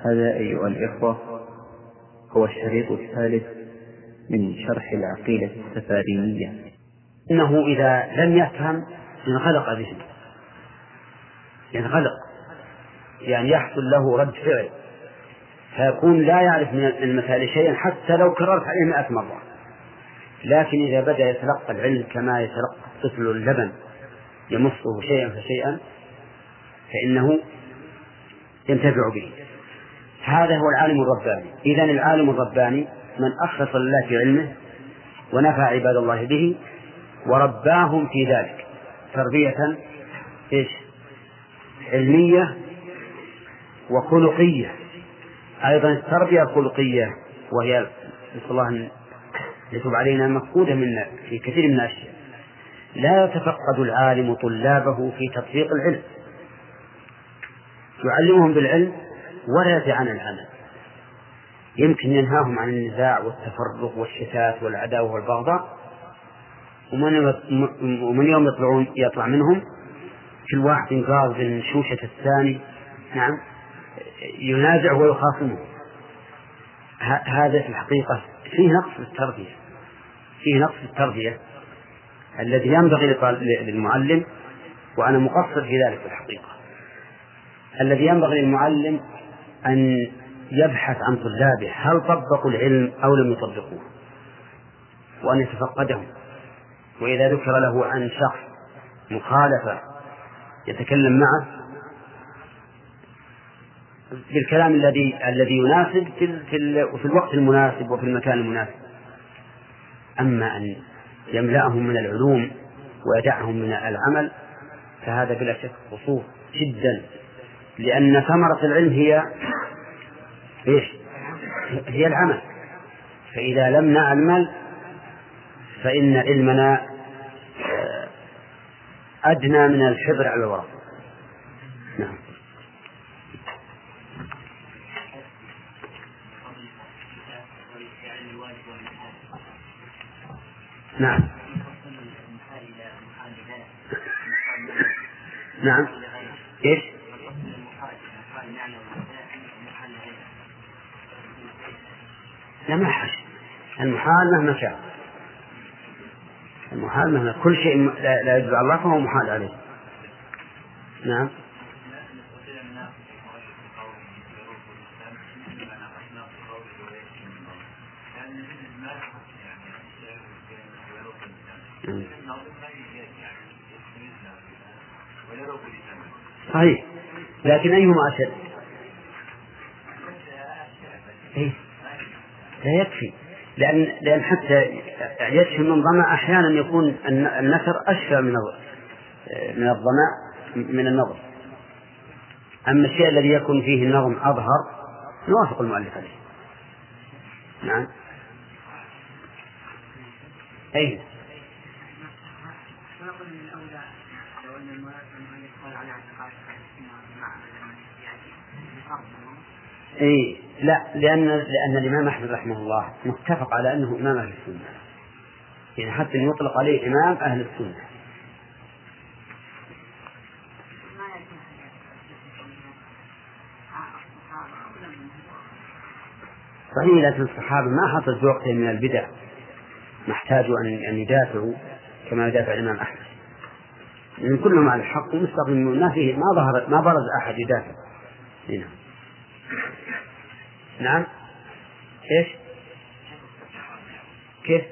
هذا أيها الإخوة هو الشريط الثالث من شرح العقيدة السفارينية. إنه إذا لم يفهم ينغلق ذهنه، يعني يحصل له رد فعل، فيكون لا يعرف من المسائل شيئا حتى لو كررت عليه 100 مرة. لكن إذا بدأ يتلقى العلم كما يتلقى الطفل اللبن يمصه شيئا فشيئا فإنه ينتفع به. هذا هو العالم الرباني. إذن العالم الرباني من أخلص لله في علمه ونفع عباد الله به ورباهم في ذلك تربية علمية وخلقية. أيضا التربية الخلقية وهي نسأل الله أن يتوب علينا مفقودة منا في كثير من الأشياء. لا يتفقد العالم طلابه في تطبيق العلم، يعلمهم بالعلم ولا يدع عن العمل. يمكن ينهاهم عن النزاع والتفرق والشتات والعداوة والبغضاء، ومن يوم يطلع منهم في الواحد ينقاض من شوشة الثاني، نعم، ينازع ويخاصمه. هذا في الحقيقة فيه نقص في التربية الذي ينبغي للمعلم، وأنا مقصر في ذلك في الحقيقة. الذي ينبغي للمعلم أن يبحث عن طلابه هل طبقوا العلم أو لم يطبقوه، وأن يتفقدهم. وإذا ذكر له عن شخص مخالفة يتكلم معه بالكلام الذي يناسب في الوقت المناسب وفي المكان المناسب. أما أن يملأهم من العلوم ويدعهم من العمل فهذا بلا شك قصور جدا، لأن ثمرة العلم هي العمل. فإذا لم نعمل فإن علمنا أدنى من الحبر على الورق. نعم. نعم. نعم. إيش؟ لا ما حش. المحال مهما كان، المحال مهما كل شيء لا يجب الله فهو محال عليه. نعم. صحيح، لكن أيهما أشد؟ لا يكفي، لأن حتى يكفي من ظمأ أحيانا يكون النثر أشفى من الظمأ من النظر. أما الشيء الذي يكون فيه النظم أظهر نوافق المؤلف عليه. نعم. أي إيه لا، لأن الإمام أحمد رحمه الله متفق على أنه إمام أهل السنة، يعني حتى يطلق عليه إمام أهل السنة. صحيح، لكن الصحابة ما حصل في وقتهم من البدع ما احتاجوا أن يدافعوا كما يدافع الإمام أحمد، لأن كلهم على الحق ومستقيمون، ما برز أحد يدافع. هنا. نعم. إيش؟ كيف؟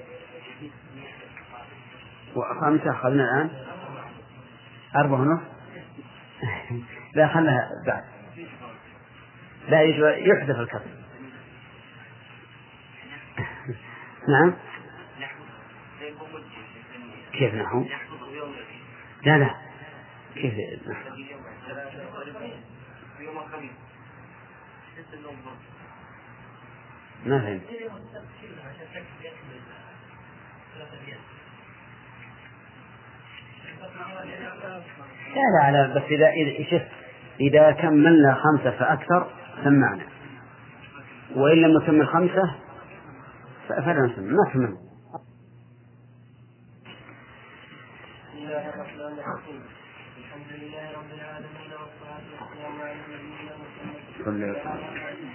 وخمسة أخذنا الآن 4:30. لا خلها بعد، لا يحدث الكسر. نعم. كيف نحو؟ لا كيف نحو؟ ما فهمت. لا بس إذا كملنا 5 فأكثر سمعنا، وإن لم نكمل 5 فلا نسمع، ما كمل. الحمد لله رب العالمين والصلاة والسلام على نبينا محمد.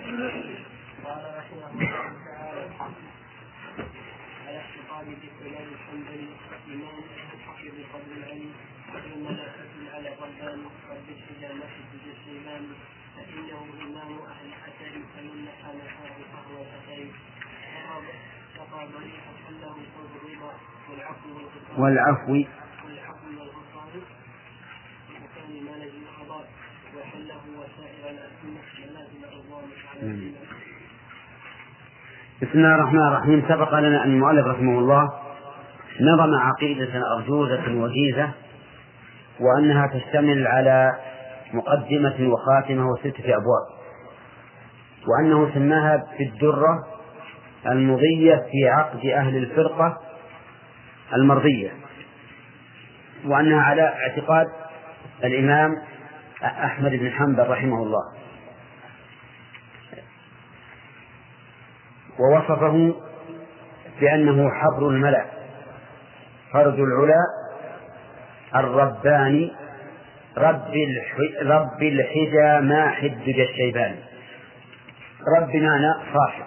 قال رحمه الله تعالى على اعتقاد الإمام الحنبلي إمام حفظ قدر العلم والملائكة على الربان رب الحجامة في الشيبان فإنه إمام أهل الأثر فمن نحى نحاه فهو الأثر فقى ضريحا حله صوت الرضا والعفو والغفران وكان ما نجم القضاء وحله وسائر الأسماء لازم الرضوان على الإمام. بسم الله الرحمن الرحيم. سبق لنا أن المؤلف رحمه الله نظم عقيدة أرجوزة وجيزة، وأنها تشتمل على مقدمة وخاتمة وستة أبواب، وأنه سماها بالدرة المضية في عقد أهل الفرقة المرضية، وأنها على اعتقاد الإمام أحمد بن حنبل رحمه الله، ووصفه بأنه حبر الملأ فرد العلا الرباني رب الحجى ما حدج الشيبان. رب بمعنى صاحب،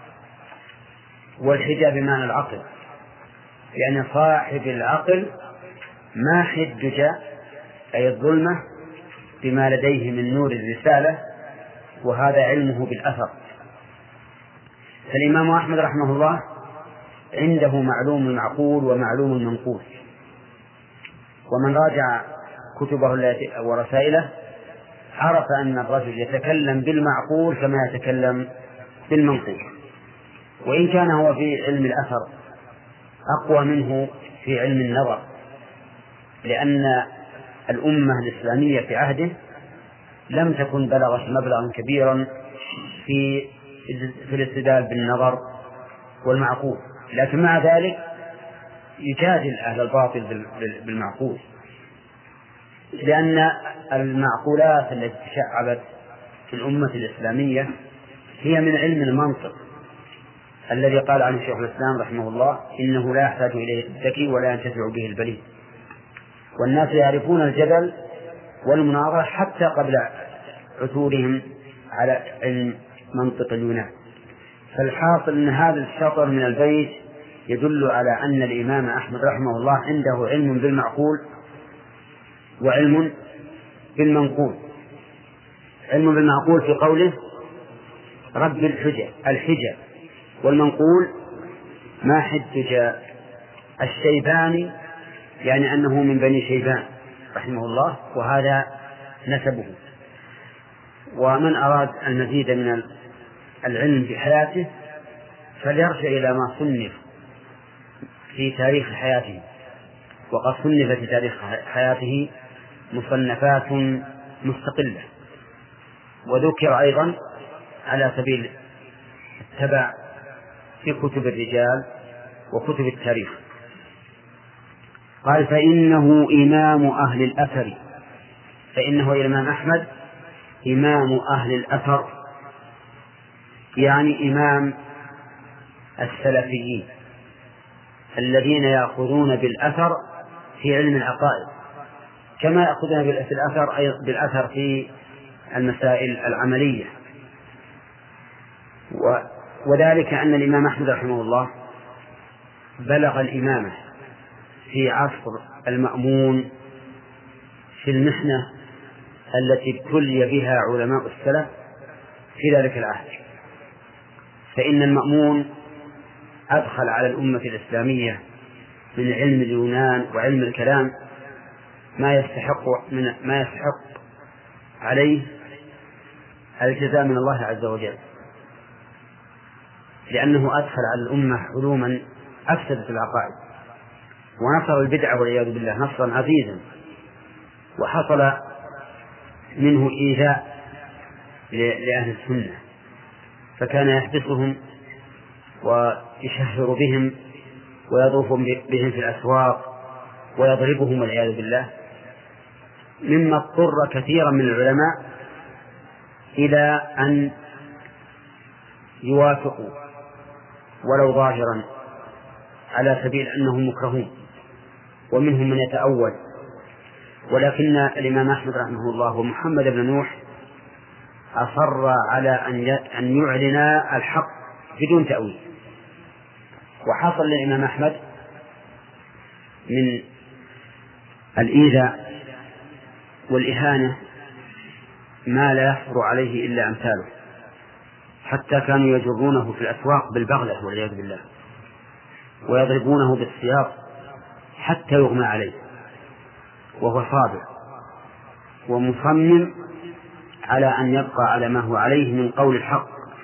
والحجى بمعنى العقل، يعني صاحب العقل ما حدج أي الظلمة بما لديه من نور الرسالة، وهذا علمه بالأثر. فالإمام أحمد رحمه الله عنده معلوم معقول ومعلوم منقول، ومن راجع كتبه ورسائله عرف أن الرجل يتكلم بالمعقول كما يتكلم بالمنقول، وإن كان هو في علم الأثر أقوى منه في علم النظر، لأن الأمة الإسلامية في عهده لم تكن بلغت مبلغا كبيرا في الاستدلال بالنظر والمعقول، لكن مع ذلك يجادل أهل الباطل بالمعقول، لأن المعقولات التي تشعبت في الأمة الإسلامية هي من علم المنطق الذي قال عنه شيخ الإسلام رحمه الله إنه لا يحتاج إليه الذكي ولا ينتفع به البليد. والناس يعرفون الجدل والمناظرة حتى قبل عثورهم على علم منطق اليونان. فالحاصل أن هذا الشطر من البيت يدل على أن الإمام أحمد رحمه الله عنده علم بالمعقول وعلم بالمنقول. علم بالمعقول في قوله رب الحجة، والمنقول ما حدج الشيباني، يعني أنه من بني شيبان رحمه الله، وهذا نسبه. ومن أراد المزيد من العلم بحياته فليرجع إلى ما صنف في تاريخ حياته، وقد صنف في تاريخ حياته مصنفات مستقلة، وذكر أيضا على سبيل التبع في كتب الرجال وكتب التاريخ. قال فإنه إمام أهل الأثر، فإنه الإمام أحمد إمام أهل الأثر، يعني إمام السلفيين الذين يأخذون بالأثر في علم العقائد كما يأخذون بالأثر في المسائل العملية. وذلك أن الإمام أحمد رحمه الله بلغ الإمامة في عصر المأمون في المحنة التي ابتلي بها علماء السلف في ذلك العهد. فإن المأمون أدخل على الأمة الإسلامية من علم اليونان وعلم الكلام ما يستحق عليه الجزاء من الله عز وجل، لأنه أدخل على الأمة علوما أفسدت العقائد ونصر البدعة والعياذ بالله نصرا عزيزا، وحصل منه إيذاء لأهل السنة، فكان يحبسهم ويشهر بهم ويطوف بهم في الأسواق ويضربهم والعياذ بالله، مما اضطر كثيرا من العلماء إلى أن يوافقوا ولو ظاهرا على سبيل أنهم مكرهون، ومنهم من يتأول. ولكن الإمام أحمد رحمه الله ومحمد بن نوح أصر على أن يعلن الحق بدون تأويل. وحصل للإمام أحمد من الإيذاء والإهانة ما لا يحصر عليه إلا أمثاله، حتى كانوا يجرونه في الأسواق بالبغلة والعياذ بالله، ويضربونه بالسياط حتى يغمى عليه، وهو صابر ومصمم على أن يبقى على ما هو عليه من قول الحق،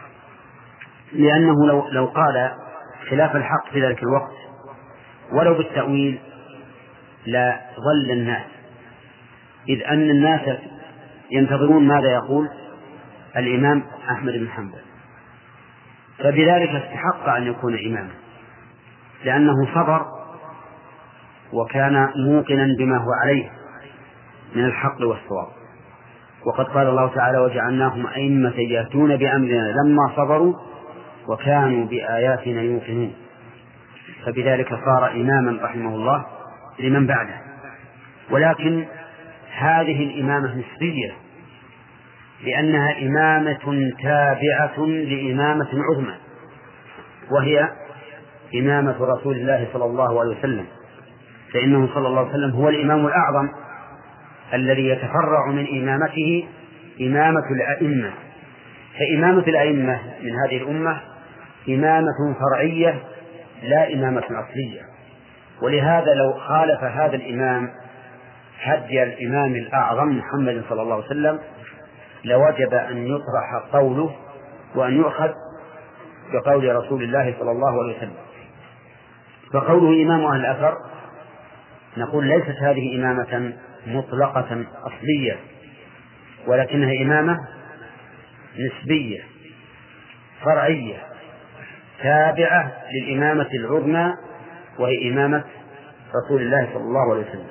لأنه لو قال خلاف الحق في ذلك الوقت ولو بالتأويل لا ظل الناس، إذ أن الناس ينتظرون ماذا يقول الإمام أحمد بن حنبل، فبذلك استحق أن يكون إماما، لأنه صبر وكان موقنا بما هو عليه من الحق والصواب. وقد قال الله تعالى: وجعلناهم أئمة يهدون بأمرنا لما صبروا وكانوا بآياتنا يوقنون. فبذلك صار إماما رحمه الله لمن بعده. ولكن هذه الإمامة نسبية، لأنها إمامة تابعة لإمامة عظمى، وهي إمامة رسول الله صلى الله عليه وسلم، فإنه صلى الله عليه وسلم هو الإمام الأعظم الذي يتفرع من إمامته إمامة الأئمة. فإمامة الأئمة من هذه الأمة إمامة فرعية لا إمامة أصلية. ولهذا لو خالف هذا الإمام هدي الإمام الأعظم محمد صلى الله عليه وسلم لوجب أن يطرح قوله وأن يؤخذ بقول رسول الله صلى الله عليه وسلم. فقوله إمام أهل الأثر نقول ليست هذه إمامة مطلقة أصلية، ولكنها إمامة نسبية فرعية تابعة للإمامة العظمى، وهي إمامة رسول الله صلى الله عليه وسلم.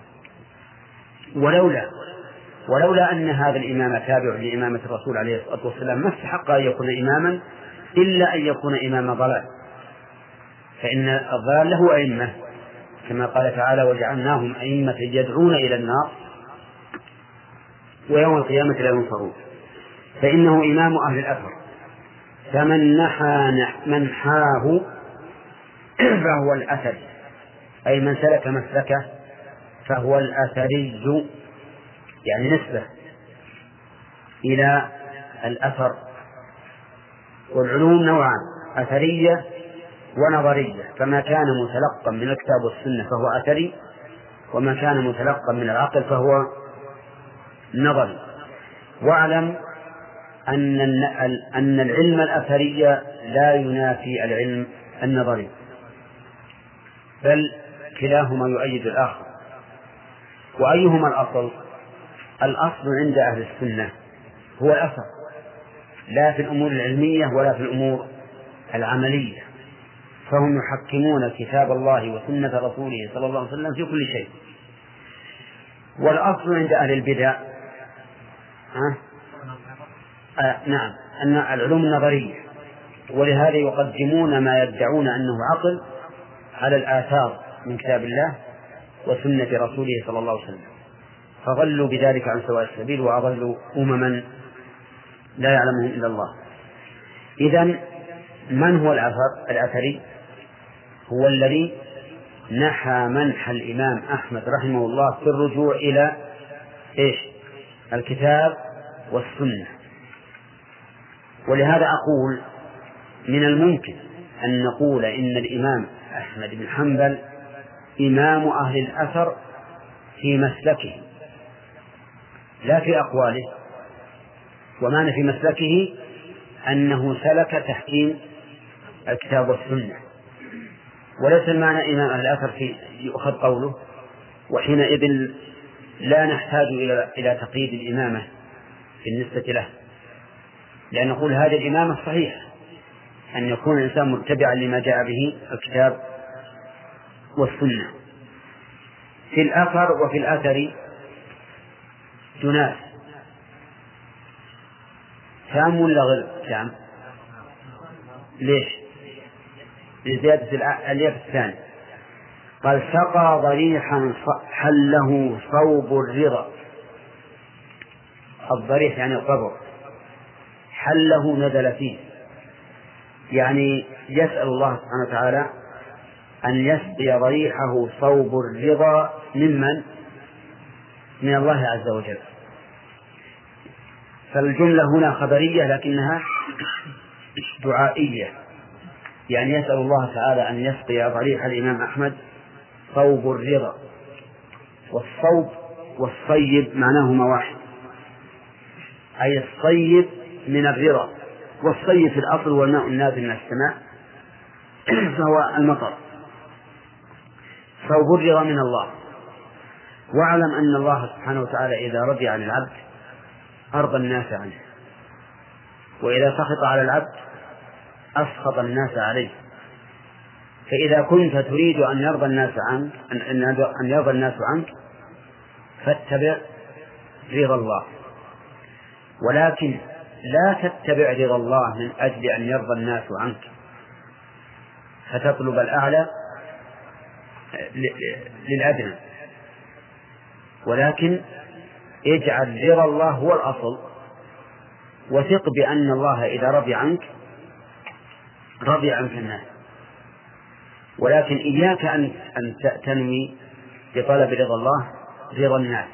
ولولا أن هذا الإمام تابع لإمامة الرسول عليه الصلاة والسلام ما استحق أن يكون إماما إلا أن يكون إمام ضلال، فإن الضلال له أئمة، كما قال تعالى: وجعلناهم أئمة يدعون إلى النار ويوم القيامة لا ينصرون. فإنه إمام أهل الأثر، فمن نحى منحاه فهو الأثري، أي من سلك مسلكه فهو الأثري، يعني نسبة إلى الأثر. والعلوم نوعان: أثرية ونظرية، فما كان متلقا من الكتاب والسنة فهو أثري، وما كان متلقا من العقل فهو نظري. واعلم أن العلم الأثري لا ينافي العلم النظري، بل كلاهما يؤيد الآخر. وأيهما الأصل؟ الأصل عند أهل السنة هو الأثر، لا في الأمور العلمية ولا في الأمور العملية، فهم يحكمون كتاب الله وسنة رسوله صلى الله عليه وسلم في كل شيء. والأصل عند أهل البدع نعم أن العلوم النظرية، ولهذا يقدمون ما يدعون أنه عقل على الآثار من كتاب الله وسنة رسوله صلى الله عليه وسلم، فضلوا بذلك عن سواء السبيل وأضلوا أمما لا يعلمهم إلا الله. إذن من هو الأثري؟ هو الذي نحى منح الإمام أحمد رحمه الله في الرجوع إلى الكتاب والسنة. ولهذا أقول من الممكن أن نقول إن الإمام أحمد بن حنبل إمام أهل الأثر في مسلكه لا في أقواله، ومعنى في مسلكه أنه سلك تحكيم الكتاب والسنة، وليس المعنى إمام أهل الأثر في يؤخذ قوله، وحينئذ لا نحتاج إلى تقييد الإمامة بالنسبة له، لأن نقول هذه الإمامة الصحيحة أن يكون الإنسان متبعا لما جاء به الكتاب والسنة. في الأثر وفي الأثر جناس تام ولا غير تام؟ ليش؟ لزيادة الياء الثاني. قال: سقى ضريحا حله صوب الرضا. الضريح يعني القبر، حله نزل فيه، يعني يسأل الله سبحانه وتعالى أن يسقي ضريحه صوب الرضا من الله عز وجل. فالجملة هنا خبرية لكنها دعائية، يعني يسأل الله تعالى أن يسقي ضريح الإمام أحمد صوب الرضا. والصوب والصيب معناهما واحد، أي الصيب من الرضا، والصيب في الأصل هو الماء النازل من السماء فهو المطر. صوب الرضا من الله. واعلم أن الله سبحانه وتعالى إذا رضي عن العبد أرضى الناس عنه، وإذا سخط على العبد أسخط الناس عليه. فإذا كنت تريد أن يرضى الناس عنك فاتبع رضا الله، ولكن لا تتبع رضا الله من أجل أن يرضى الناس عنك فتطلب الأعلى للأدنى، ولكن اجعل رضا الله هو الأصل، وثق بأن الله إذا رضي عنك الناس. ولكن إياك أن تنوي بطلب رضا الله رضا الناس،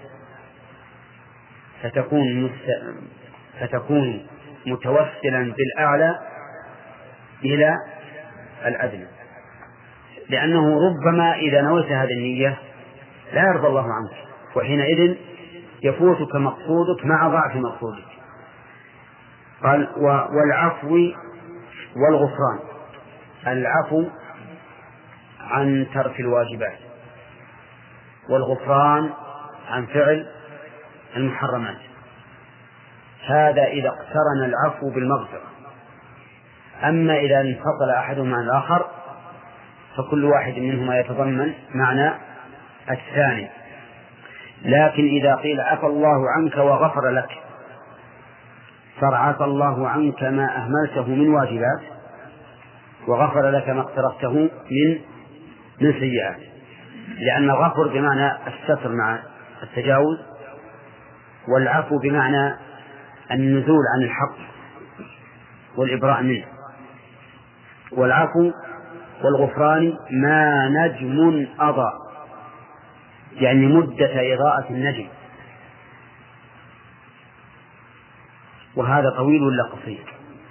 فتكون متوسلا بالأعلى إلى الأدنى، لأنه ربما إذا نويت هذه النية لا يرضى الله عنك، وحينئذ يفوتك مقصودك مع ضعف مقصودك. قال والعفو والغفران. العفو عن ترك الواجبات، والغفران عن فعل المحرمات. هذا إذا اقترن العفو بالمغفرة. أما إذا انفصل أحدهما عن الآخر فكل واحد منهما يتضمن معنى الثاني. لكن إذا قيل عفى الله عنك وغفر لك، فعفى الله عنك ما أهملته من واجبات، وغفر لك ما اقترفته من سيئات، لأن الغفر بمعنى الستر مع التجاوز، والعفو بمعنى النزول عن الحق والإبراء منه. والعفو والغفران ما نجم أضاء، يعني مدة إضاءة النجم. وهذا طويل ولا قصير؟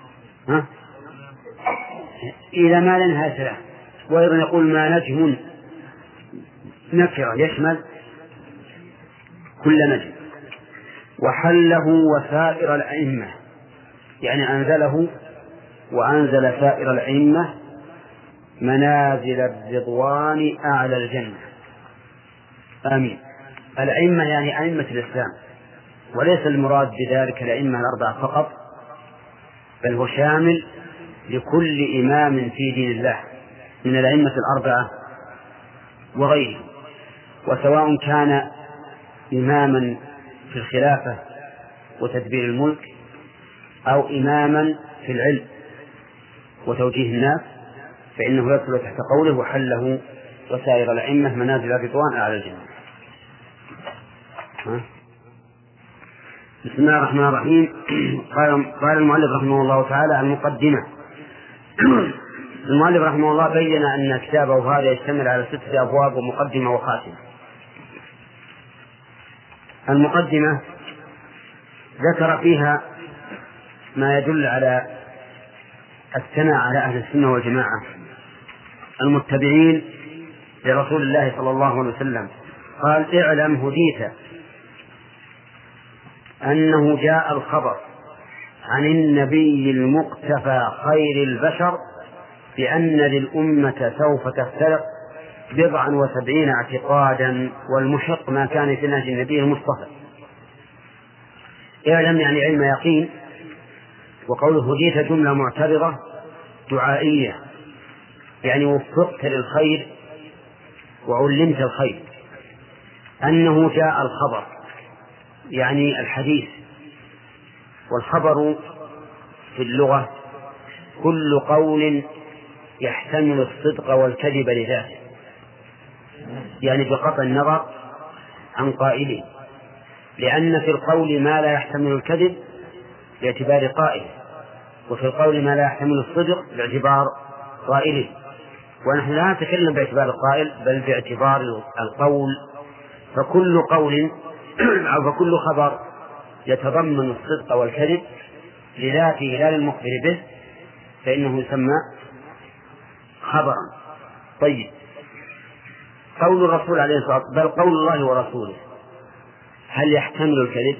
إذا ما لا نهاية له. وأيضا يقول ما نجم نكرة يشمل كل نجم. وحله وسائر الأئمة، يعني أنزله وأنزل سائر الأئمة منازل الرضوان أعلى الجنة. آمين. الأئمة يعني أئمة الإسلام، وليس المراد بذلك الأئمة الأربعة فقط، بل هو شامل لكل إمام في دين الله من الأئمة الأربعة وغيرهم، وسواء كان إماما في الخلافة وتدبير الملك، أو إماما في العلم وتوجيه الناس، فإنه يدخل تحت قوله وحله وسائر الأئمة منازل الرضوان أعلى الجنة. بسم الله الرحمن الرحيم. قال المؤلف رحمه الله تعالى المقدمة. المؤلف رحمه الله بين أن كتابه هذا يشتمل على 6 أبواب ومقدمة وخاتمة. المقدمة ذكر فيها ما يدل على الثناء على أهل السنة والجماعة المتبعين لرسول الله صلى الله عليه وسلم. قال اعلم هديت أنه جاء الخبر عن النبي المقتفى خير البشر بأن للأمة سوف تفترق 79 اعتقادا، والمحق ما كان في نهج النبي المصطفى. اعلم يعني علم يقين. وقوله هديت جملة معترضة دعائية، يعني وفقت للخير وعلمت الخير. أنه جاء الخبر يعني الحديث، والخبر في اللغة كل قول يحتمل الصدق والكذب لذاته، يعني بقطع النظر عن قائله، لأن في القول ما لا يحتمل الكذب باعتبار قائله، وفي القول ما لا يحتمل الصدق باعتبار قائله، ونحن لا نتكلم باعتبار القائل بل باعتبار القول. فكل قول أو فكل خبر يتضمن الصدق والكذب لذاته لا للمخبر به فإنه يسمى خبرا. طيب، قول الرسول عليه الصلاة والسلام بل قول الله ورسوله هل يحتمل الكذب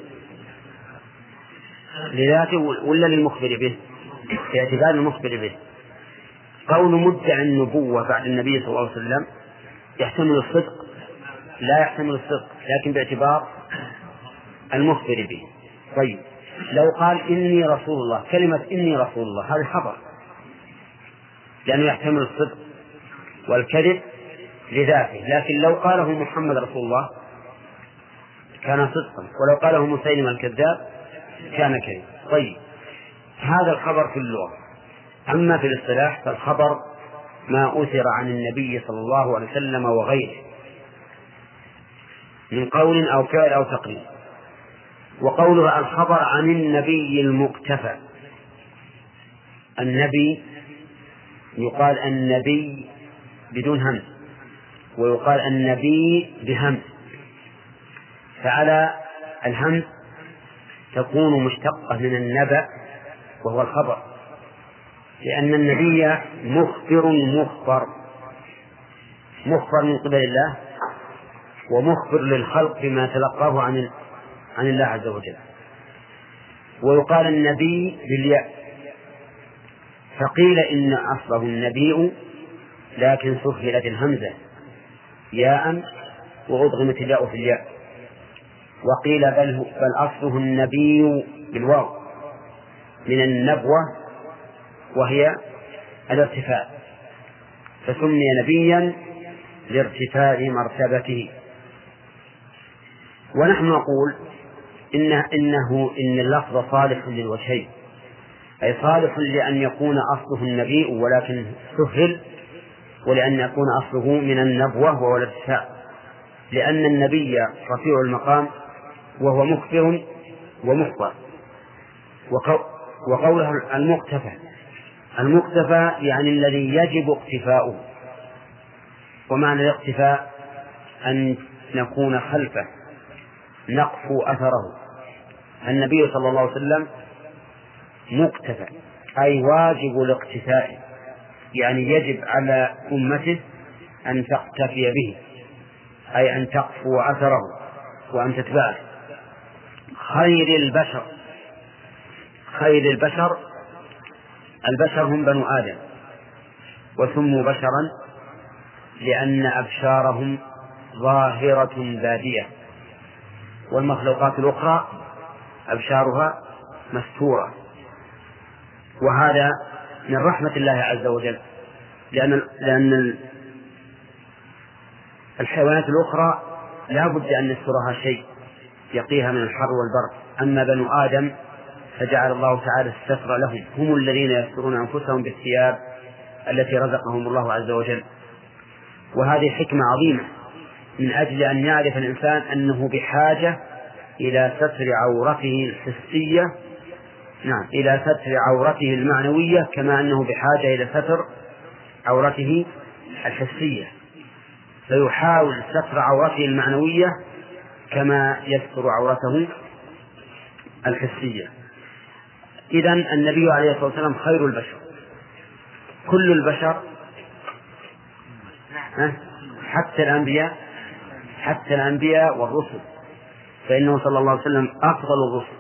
لذاته ولا للمخبر به؟ باعتبار المخبر به. قول مدعي النبوة بعد النبي صلى الله عليه وسلم يحتمل الصدق؟ لا يحتمل الصدق، لكن باعتبار المخبر به. طيب، لو قال إني رسول الله، كلمة إني رسول الله هذا خبر لأنه يحتمل الصدق والكذب لذاته، لكن لو قاله محمد رسول الله كان صدقا، ولو قاله مسيلم الكذاب كان كذب. طيب، هذا الخبر في اللغة. أما في الاصطلاح فالخبر ما أثر عن النبي صلى الله عليه وسلم وغيره من قول أو فعل أو تقرير. وقولها الخبر عن النبي المقتفى، النبي يقال النبي بدون همز ويقال النبي بهمز، فعلى الهمز تكون مشتقة من النبأ وهو الخبر، لأن النبي مخبر من قبل الله ومخبر للخلق بما تلقاه عن الله عز وجل. ويقال النبي بالياء، فقيل إن أصله النبي لكن سهلت الهمزة ياء وأضغمت الياء في الياء. وقيل بل أصله النبي بالواو من النبوة وهي الارتفاع، فسمي نبيا لارتفاع مرتبته. ونحن نقول إن اللفظ صالح للوجهين، أي صالح لأن يكون أصله النبي ولكن سهل، ولأن يكون أصله من النبوة وهو الارتفاع، لأن النبي رفيع المقام وهو مخبر ومخبر. وقوله المقتفى يعني الذي يجب اقتفاؤه، ومعنى الاقتفاء أن نكون خلفه نقفو أثره. النبي صلى الله عليه وسلم مقتفى أي واجب الاقتفاء، يعني يجب على أمته أن تقتفي به، أي أن تقفو أثره وأن تتبعه. خير البشر هم بنو آدم، وسموا بشرا لأن أبشارهم ظاهرة بادية، والمخلوقات الأخرى أبشارها مستورة. وهذا من رحمة الله عز وجل، لأن الحيوانات الأخرى لا بد أن يسترها شيء يقيها من الحر والبرد، أما بنو آدم فجعل الله تعالى الستر لهم، هم الذين يسترون أنفسهم بالثياب التي رزقهم الله عز وجل. وهذه حكمة عظيمة من أجل أن يعرف الإنسان أنه بحاجة إلى ستر عورته الحسية، إلى ستر عورته المعنوية، كما أنه بحاجة إلى ستر عورته الحسية، فيحاول ستر عورته المعنوية كما يستر عورته الحسية. إذن النبي عليه الصلاة والسلام خير البشر، كل البشر حتى الأنبياء والرسل، فإنه صلى الله عليه وسلم أفضل الرسل.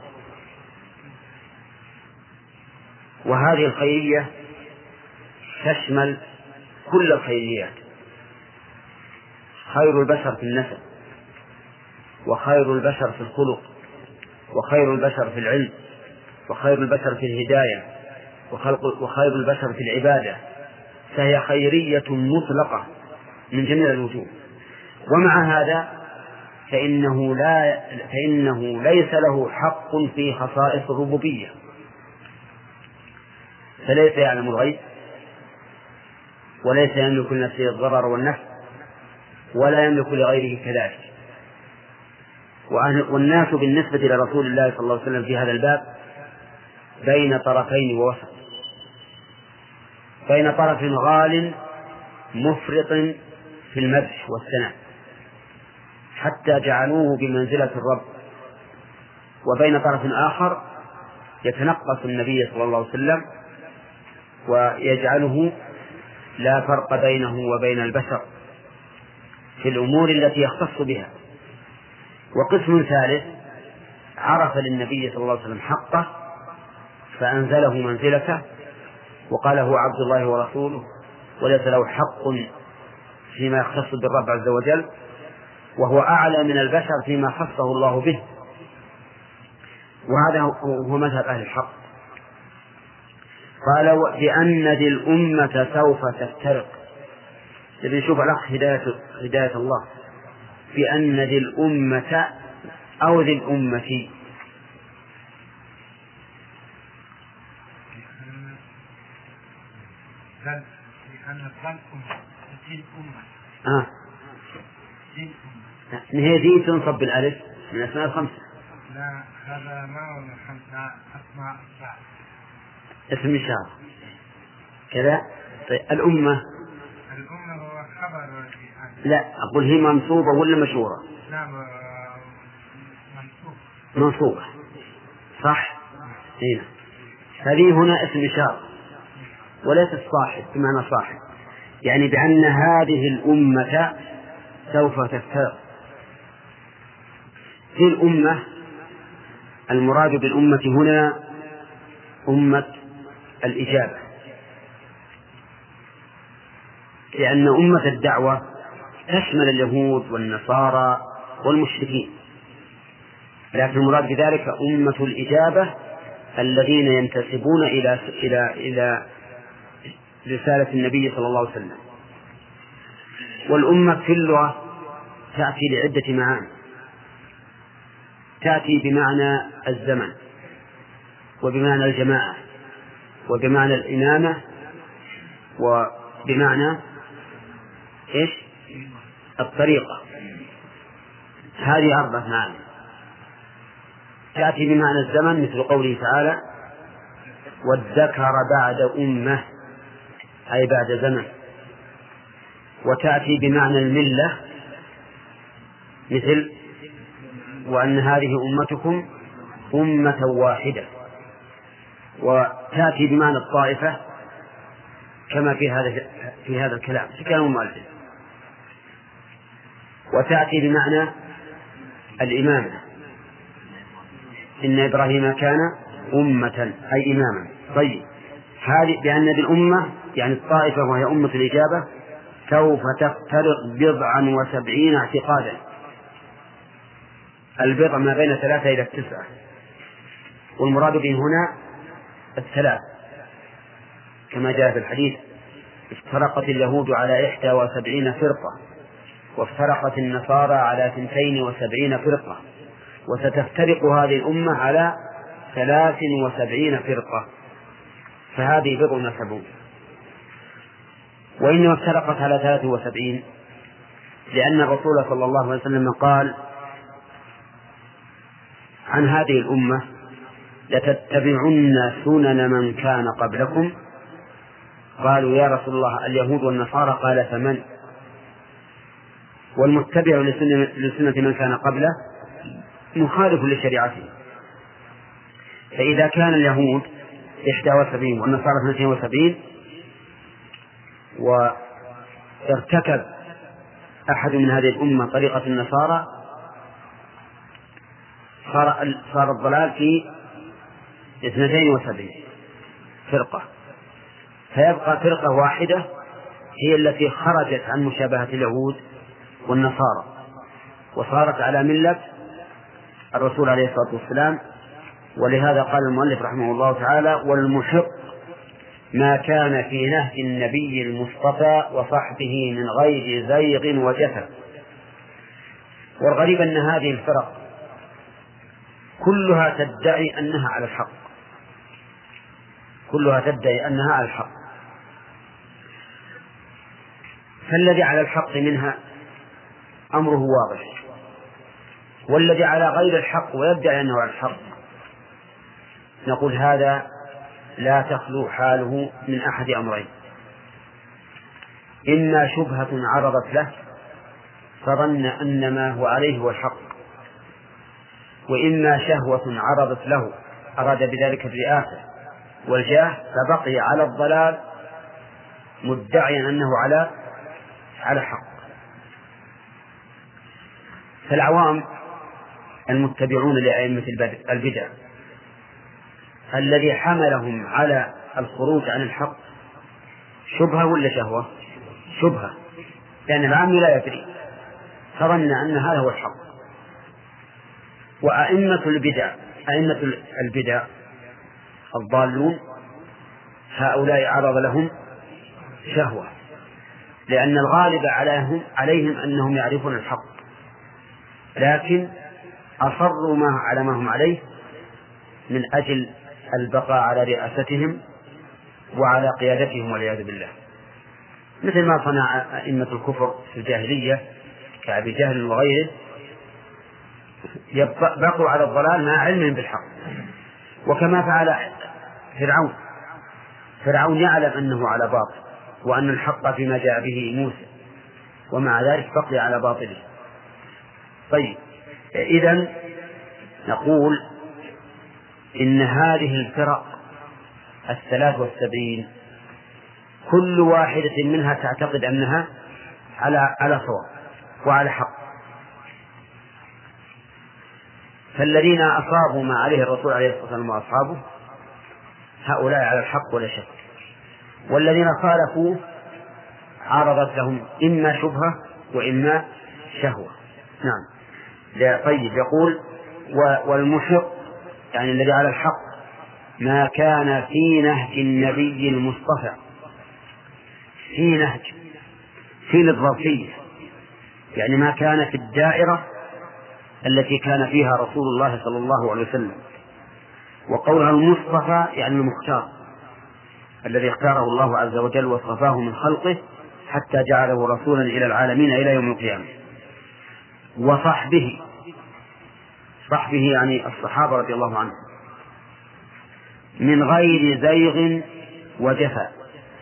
وهذه الخيرية تشمل كل الخيريات، خير البشر في النسب، وخير البشر في الخلق، وخير البشر في العلم، وخير البشر في الهداية، وخير البشر في العبادة، فهي خيرية مطلقة من جميع الوجوه. ومع هذا فإنه ليس له حق في خصائص الربوبية، فليس يعلم الغيب، وليس يملك لنفسه الضرر والنفع، ولا يملك لغيره كذلك. والناس بالنسبة لرسول الله صلى الله عليه وسلم في هذا الباب بين طرفين ووسط، بين طرف غال مفرط في المدح والثناء حتى جعلوه بمنزلة الرب، وبين طرف آخر يتنقص النبي صلى الله عليه وسلم ويجعله لا فرق بينه وبين البشر في الأمور التي يختص بها. وقسم ثالث عرف للنبي صلى الله عليه وسلم حقه فأنزله منزلته وقال هو عبد الله ورسوله وليس له حق فيما يختص بالرب عز وجل، وهو أعلى من البشر فيما خصه الله به. وهذا هو مذهب أهل الحق. قال بأن ذي الأمة سوف تفترق. نشوف الأخ هداية الله. بأن ذي الأمة أو ذي الأمة، هي ذي تنصب بالألف من أسماء الخمسة. لا هذا ما هو من خمسة أسماء اسم إشارة كذا. طيب الأمة هو خبر. لا أقول هي منصوبة ولا مشهورة؟ لا منصوبة صح. هنا هذه هنا اسم إشارة وليس الصاحب بمعنى صاحب، يعني بأن هذه الأمة سوف تفترق. في الأمة المراد بالأمة هنا أمة الإجابة، لأن أمة الدعوة تشمل اليهود والنصارى والمشركين، لكن المراد بذلك أمة الإجابة الذين ينتسبون إلى رسالة النبي صلى الله عليه وسلم. والأمة في اللغة تأتي لعدة معاني. تأتي بمعنى الزمن وبمعنى الجماعة وبمعنى الإمامة وبمعنى الطريقة. هذه 4 معاني. تأتي بمعنى الزمن مثل قوله تعالى والذكر بعد أمة أي بعد زمن. وتأتي بمعنى الملة مثل وأن هذه أمتكم أمة واحدة. وتأتي بمعنى الطائفة كما في هذا الكلام في كلام المؤلف. وتأتي بمعنى الإمامة إن إبراهيم كان أمة أي إماما. طيب هذه بأن الأمة يعني الطائفة وهي أمة الإجابة سوف تفترق 79 اعتقادا. البضع ما بين 3 إلى 9، والمراد به هنا 3 كما جاء في الحديث افترقت اليهود على 71 فرقة وافترقت النصارى على 72 فرقة وستفترق هذه الأمة على 73 فرقة، فهذه 73. وإنما افترقت على 73 لأن الرسول صلى الله عليه وسلم قال عن هذه الأمة لتتبعن سنن من كان قبلكم. قالوا يا رسول الله اليهود والنصارى؟ قال فمن؟ والمتبع لسنة من كان قبله مخالف لشريعته. فإذا كان اليهود 71 والنصارى 72 وارتكب أحد من هذه الأمة طريقة النصارى صار الضلال في 72 فرقة، فيبقى فرقة واحدة هي التي خرجت عن مشابهة اليهود والنصارى وصارت على ملة الرسول عليه الصلاة والسلام. ولهذا قال المؤلف رحمه الله تعالى والمحق ما كان في نهج النبي المصطفى وصحبه من غير زيغ وجفا. والغريب أن هذه الفرق كلها تدعي أنها على الحق، كلها تدعي أنها على الحق. فالذي على الحق منها أمره واضح، والذي على غير الحق ويدعي أنه على الحق نقول هذا لا تخلو حاله من أحد أمرين. إما شبهة عرضت له فظن أن ما هو عليه هو الحق، وإما شهوة عرضت له أراد بذلك الرئاسة والجاه فبقي على الضلال مدعيا أنه على حق. فالعوام المتبعون لأئمة البدع الذي حملهم على الخروج عن الحق شبهة ولا شهوة؟ شبهة، لأن العام لا يدري فظن أن هذا هو الحق. وأئمة البدع الضالون هؤلاء عرض لهم شهوة، لأن الغالب عليهم أنهم يعرفون الحق، لكن أصروا على ما هم عليه من أجل البقاء على رئاستهم وعلى قيادتهم والعياذ بالله، مثل ما صنع أئمة الكفر في الجاهلية كأبي جهل وغيره، بقوا على الضلال مع علمهم بالحق. وكما فعل فرعون يعلم أنه على باطل وأن الحق فيما جاء به موسى، ومع ذلك بقي على باطله. طيب، إذن نقول إن هذه الفرق 73 كل واحدة منها تعتقد أنها على صواب وعلى حق، فالذين أصابوا ما عليه الرسول عليه الصلاة والسلام وأصحابه هؤلاء على الحق ولا شك، والذين خالفوه عرضت لهم إما شبهة وإما شهوة. نعم. طيب، يقول والمحق يعني الذي على الحق ما كان في نهج النبي المصطفى، في نهج في الظرفية، يعني ما كان في الدائرة التي كان فيها رسول الله صلى الله عليه وسلم. وقولها المصطفى يعني المختار الذي اختاره الله عز وجل واصطفاه من خلقه حتى جعله رسولا إلى العالمين إلى يوم القيامة. وصحبه يعني الصحابة رضي الله عنهم من غير زيغ وجفاء.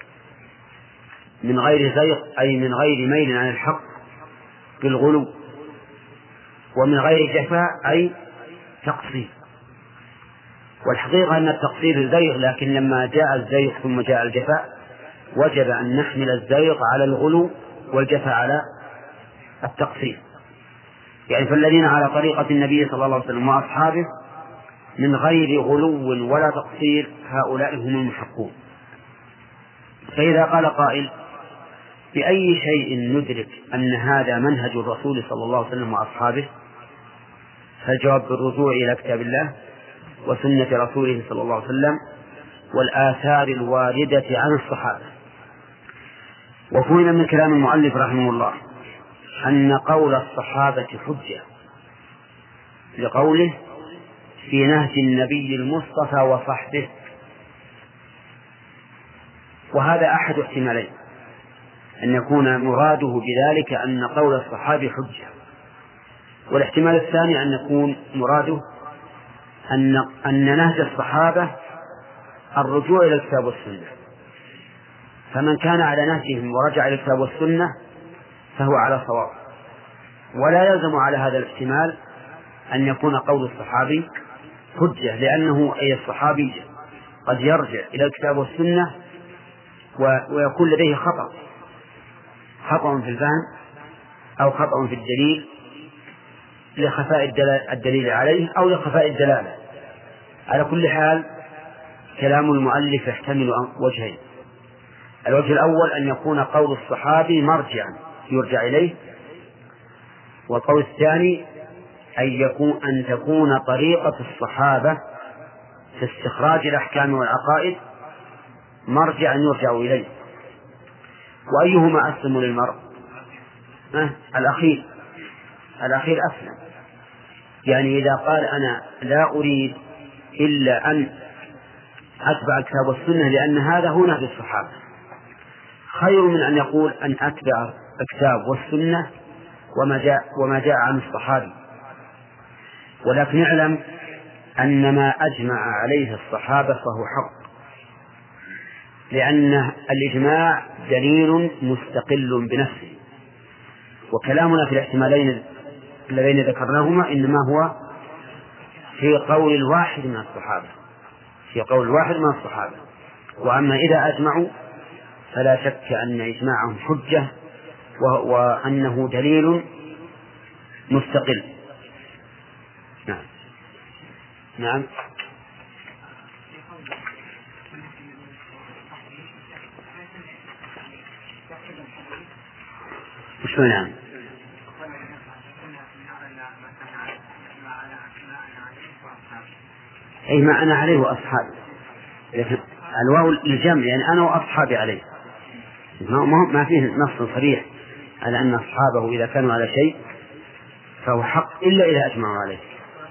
من غير زيغ أي من غير ميل عن الحق بالغلو، ومن غير جفاء أي تقصير. والحقيقة أن التقصير زيغ، لكن لما جاء الزيغ ثم جاء الجفاء وجب أن نحمل الزيغ على الغلو والجفاء على التقصير. يعني فالذين على طريقة النبي صلى الله عليه وسلم وأصحابه من غير غلو ولا تقصير هؤلاء هم المحقون. فإذا قال قائل بأي شيء ندرك أن هذا منهج الرسول صلى الله عليه وسلم وأصحابه؟ فالجواب بالرجوع إلى كتاب الله وسنة رسوله صلى الله عليه وسلم والآثار الواردة عن الصحابة. وفهم من كلام المؤلف رحمه الله أن قول الصحابة حجة لقوله في نهج النبي المصطفى وصحبه، وهذا أحد احتمالين، أن يكون مراده بذلك أن قول الصحابة حجة، والاحتمال الثاني أن يكون مراده أن نهج الصحابة الرجوع إلى الكتاب والسنة، فمن كان على نهجهم ورجع إلى الكتاب والسنة فهو على صواب. ولا يلزم على هذا الاحتمال أن يكون قول الصحابي حجة، لأنه أي الصحابي قد يرجع إلى الكتاب والسنة ويكون لديه خطأ في الفهم أو خطأ في الدليل لخفاء الدليل عليه أو لخفاء الدلالة. على كل حال كلام المؤلف يحتمل وجهين: الوجه الأول أن يكون قول الصحابي مرجعا يرجع إليه، والقول الثاني أن تكون طريقة الصحابة في استخراج الأحكام والعقائد مرجعا يرجع إليه. وأيهما أسلم للمرء؟ الأخير أسلم. يعني إذا قال أنا لا أريد إلا أن أتبع الكتاب والسنة لأن هذا هو نهج الصحابة، خير من أن يقول أن أتبع الكتاب والسنة وما جاء عن الصحابي. ولكن اعلم أن ما أجمع عليه الصحابة فهو حق، لأن الإجماع دليل مستقل بنفسه، وكلامنا في الاحتمالين اللذين ذكرناهما إنما هو في قول الواحد من الصحابة، في قول الواحد من الصحابة. وأما إذا أجمعوا فلا شك أن إجماعهم حجة وأنه دليل مستقل. نعم. نعم. وش نعم؟ أي ما أنا عليه وأصحابي، لكن الواو للجمع يعني أنا وأصحابي عليه، ما فيه نص صريح على أن أصحابه إذا كانوا على شيء فهو حق إلا إذا أجمعوا عليه.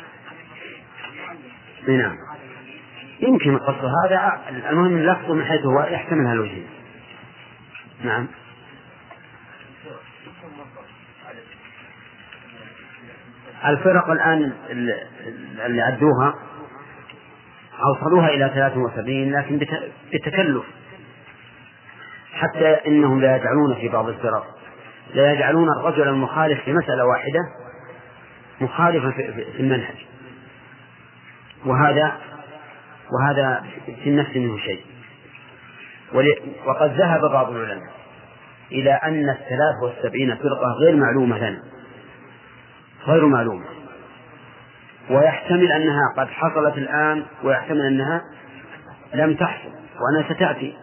نعم. يمكن القصد هذا، المهم اللفظ من حيث هو يحتمل هالوجه. نعم. الفرق الآن اللي عدوها أوصلوها إلى 73 لكن بتكلف، حتى إنهم لا يجعلون في بعض الفرق لا يجعلون الرجل المخالف في مسألة واحدة مخالفا في المنهج، وهذا في النفس منه شيء. وقد ذهب بعض العلماء إلى أن 73 فرقة غير معلومة لنا، غير معلومة، ويحتمل أنها قد حصلت الآن ويحتمل أنها لم تحصل وأنها ستأتي،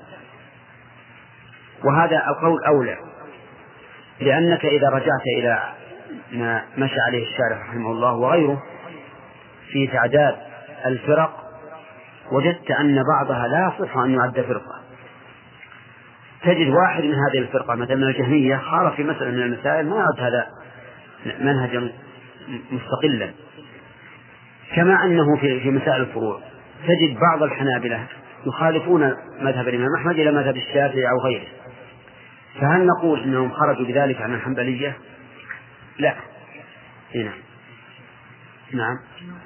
وهذا القول أولى، لأنك إذا رجعت إلى ما مشى عليه الشارع رحمه الله وغيره في تعداد الفرق وجدت أن بعضها لا يصح أن يعد فرقة. تجد واحد من هذه الفرقة مثلا من الجهمية خالف في مسألة من المسائل ما يعد هذا منهجا مستقلا، كما أنه في مسائل الفروع تجد بعض الحنابلة يخالفون مذهب الإمام أحمد إلى مذهب الشافعي أو غيره، فهل نقول إنهم خرجوا بذلك عن الحنبلية؟ لا. هنا. نعم.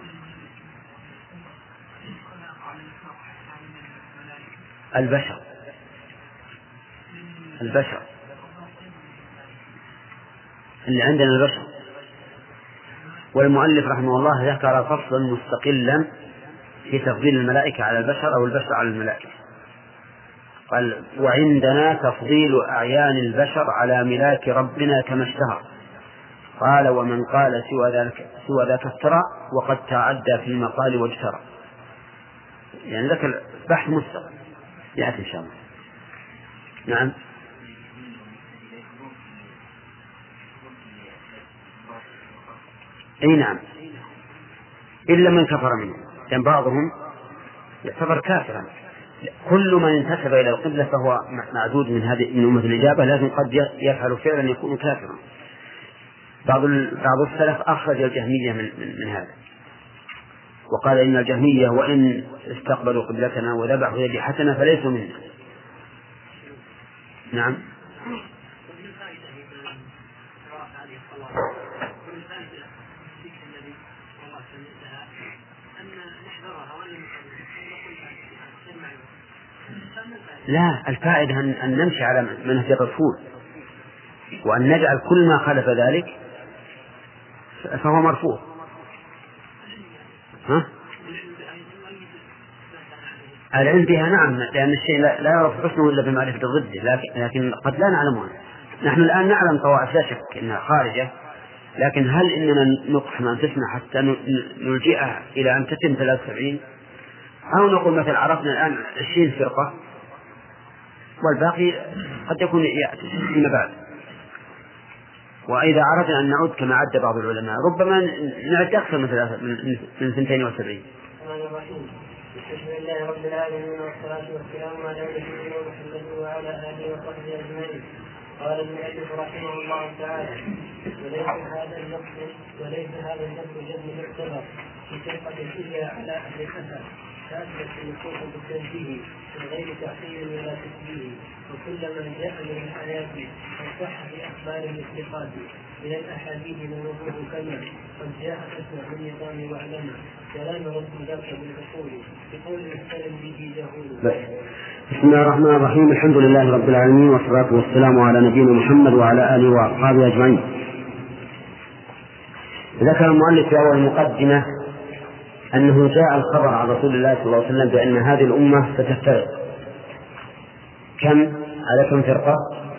البشر اللي عندنا البشر، والمؤلف رحمه الله ذكر فصلا مستقلا في تفضيل الملائكة على البشر أو البشر على الملائكة، قال: وعندنا تفضيل أعيان البشر على ملاك ربنا كما اشتهر. قال: ومن قال سوى ذاك افترى وقد تعدى في المقال واجترى. يعني ذكر بحث مستقل يأتي إن شاء الله. نعم. أي نعم، إلا من كفر منه، لأن بعضهم يعتبر كافرا. كل من انتسب إلى القبلة فهو معدود من أمة الإجابة، لكن قد يفعل فعلا يكون كافرا. بعض السلف أخرج الجهمية من هذا، وقال إن الجهمية وإن استقبلوا قبلتنا وذبحوا ذبيحتنا فليسوا منا. نعم. لا، الفائدة أن نمشي على منهج الرسول، وأن نجعل كل ما خالف ذلك فهو مرفوض. العلم بها نعم، لأن الشيء لا يعرف حسنه إلا بمعرفة ضده، لكن قد لا نعلمها. نحن الآن نعلم طوائف لا شك إنها خارجة، لكن هل إننا نقحم أنفسنا حتى نلجئها إلى أن تتم 73، أو نقول مثلا عرفنا الآن 20 فرقة والباقي قد يكون يأتي فيما بعد. وإذا أردنا أن نعود كما عد بعض العلماء ربما نعد أكثر من 72. بسم الله رب العالمين والصلاة والسلام على نبينا محمد وعلى آله وصحبه أجمعين. قال المؤلف رحمه الله تعالى: وليس هذا النص جد معتبر في فرقة إلا على أهل الأثر، فأثبت النصوص بالتنزيه من غير تحسين ولا تشبيه، وكل ما جاء من الآيات أو صح بأخبار الاتقاد من الأحاديث موضوع كما قد جاء أسمع من نظام وعلمه ولا نرد ذاك بالعقول بقول يحترم به جهول. بسم الله الرحمن الرحيم. الحمد لله رب العالمين، والصلاة والسلام على نبينا محمد وعلى آله وأصحابه أجمعين. ذكر المؤلف في أول المقدمة أنه جاء الخبر عن رسول الله صلى الله عليه وسلم بأن هذه الأمة ستفترق. كم؟ على كم فرقة؟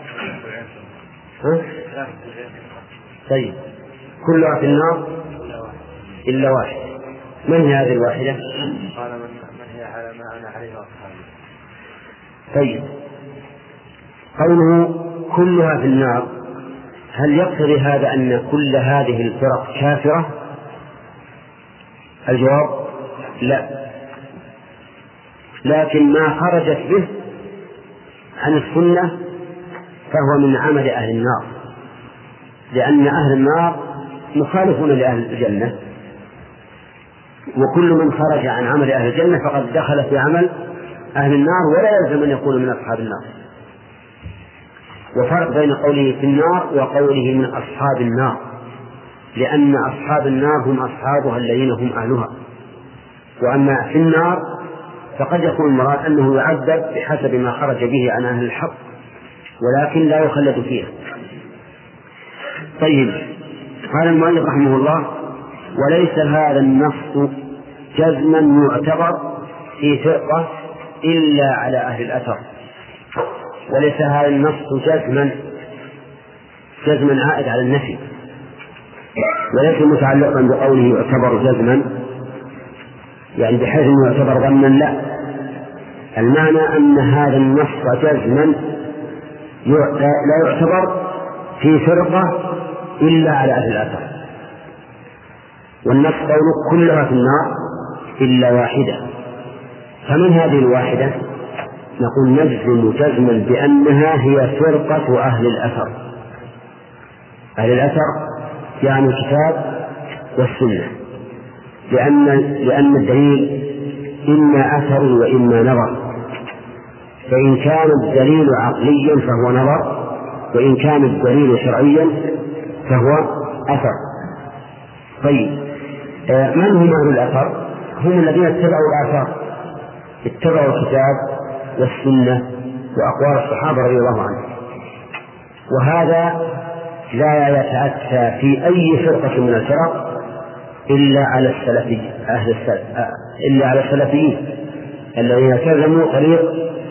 طيب، كلها في النار إلا واحد. من هي هذه الواحدة؟ قال من هي على ما أنا عليه وأصحابي. طيب، قوله كلها في النار، هل يقتضي هذا أن كل هذه الفرق كافرة؟ الجواب لا، لكن ما خرجت به عن السنة فهو من عمل أهل النار، لأن أهل النار مخالفون لأهل الجنة، وكل من خرج عن عمل أهل الجنة فقد دخل في عمل أهل النار، ولا يلزم أن يكون من أصحاب النار. وفرق بين قوله في النار وقوله من أصحاب النار، لأن أصحاب النار هم أصحابها الذين هم أهلها، وأما في النار فقد يكون المراد أنه يعذب بحسب ما خرج به عن أهل الحق، ولكن لا يخلد فيها. طيب، قال المؤلف رحمه الله: وليس هذا النص جزما يعتبر في فرقة إلا على أهل الأثر. وليس هذا النص جزما عائد على النفي، وليس متعلقا بقوله يعتبر جزما يعني بحيث أنه يعتبر ظنا، لا، المعنى أن هذا النص جزما لا يعتبر في فرقة إلا على أهل الأثر. والنص قوله كلها في النار إلا واحدة، فمن هذه الواحدة؟ نقول نجزم جزما بأنها هي فرقة أهل الأثر. أهل الأثر يعني الكتاب والسنة، لأن الدليل إما أثر وإما نظر، فإن كان الدليل عقليا فهو نظر، وإن كان الدليل شرعيا فهو أثر. طيب، من هم أهل الأثر؟ هم الذين اتبعوا الآثار، اتبعوا الكتاب والسنة وأقوال الصحابة رضي الله عنهم. وهذا لا يتأتى في أي فرقة من الفرق إلا على السلفيين الذين التزموا طريق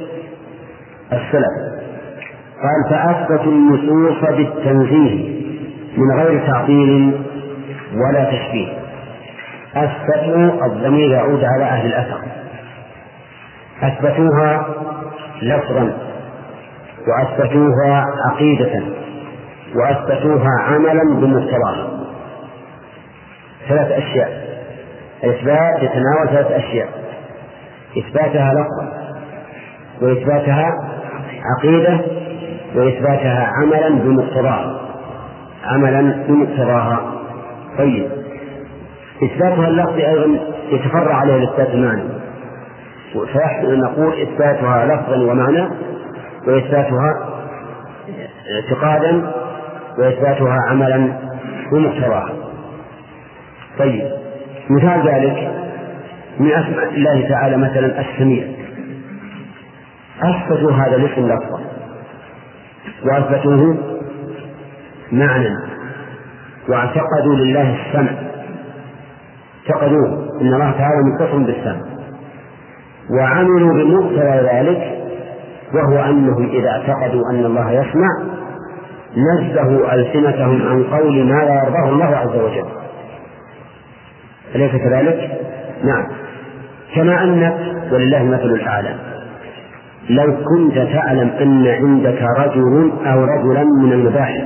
السلف. قال: فأثبتوا النصوص بالتنزيه من غير تعطيل ولا تشبيه. أثبتوا، الضمير يعود على أهل الأثر، أثبتوها لفظا، وأثبتوها عقيدة، وأثبتوها عملا بمقتضاها. 3 أشياء. الإثبات يتناول 3 أشياء: إثباتها لفظا، وإثباتها عقيدة، وإثباتها عملا بمقتضاها. طيب، إثباتها اللفظ أيضا يتفرع عليه الإثبات المعنى، فيحسن أن نقول إثباتها لفظا ومعنى، وإثباتها اعتقادا، وإثباتها عملا بمقتضاها. طيب، مثال ذلك من أسماء الله تعالى مثلا السميع، أثبتوا هذا الاسم لفظا، وأثبتوه معنى، واعتقدوا لله السمع، اعتقدوا أن الله تعالى متصل بالسمع، وعملوا بمقتضى ذلك، وهو أنهم إذا اعتقدوا أن الله يسمع نزهوا ألسنتهم عن قول ما لا يرضاه الله عز وجل. أليس كذلك؟ نعم. كما أنك ولله المثل الأعلى لو كنت تعلم أن عندك رجل أو رجلا من المباحث،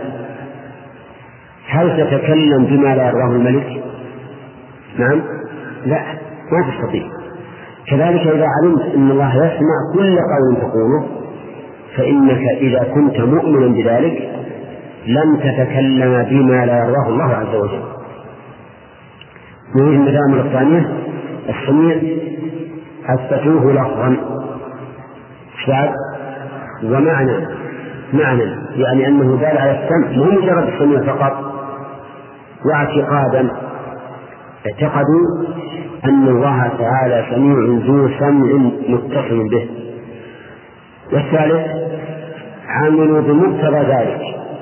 هل تتكلم بما لا يرضاه الملك؟ نعم، لا، ما تستطيع. كذلك إذا علمت أن الله يسمع كل قول تقوله، فإنك إذا كنت مؤمنا بذلك لن تتكلم بما لا يرضاه الله عز وجل. نريد المدامر الثانية السميع، أثبتوه لفظا ومعنى، يعني أنه دال على السمع، مو مجرد السميع فقط، واعتقادا، اعتقدوا أن الله تعالى سميع ذو سمع متصل به، والثالث عملوا بمقتضى ذلك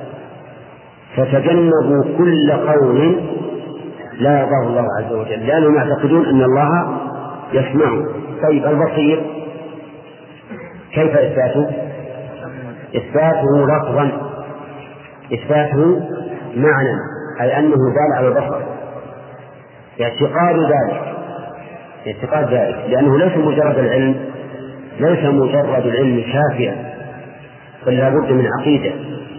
فتجنبوا كل قول لا يرضاه الله عز وجل، لأنهم يعتقدون أن الله يسمع. طيب البصير كيف إثباته؟ إثباته لفظا، إثباته معنى، أي أنه دال على البصر، اعتقاد ذلك، لأنه ليس مجرد العلم شافيا، بل لا بد من عقيدة.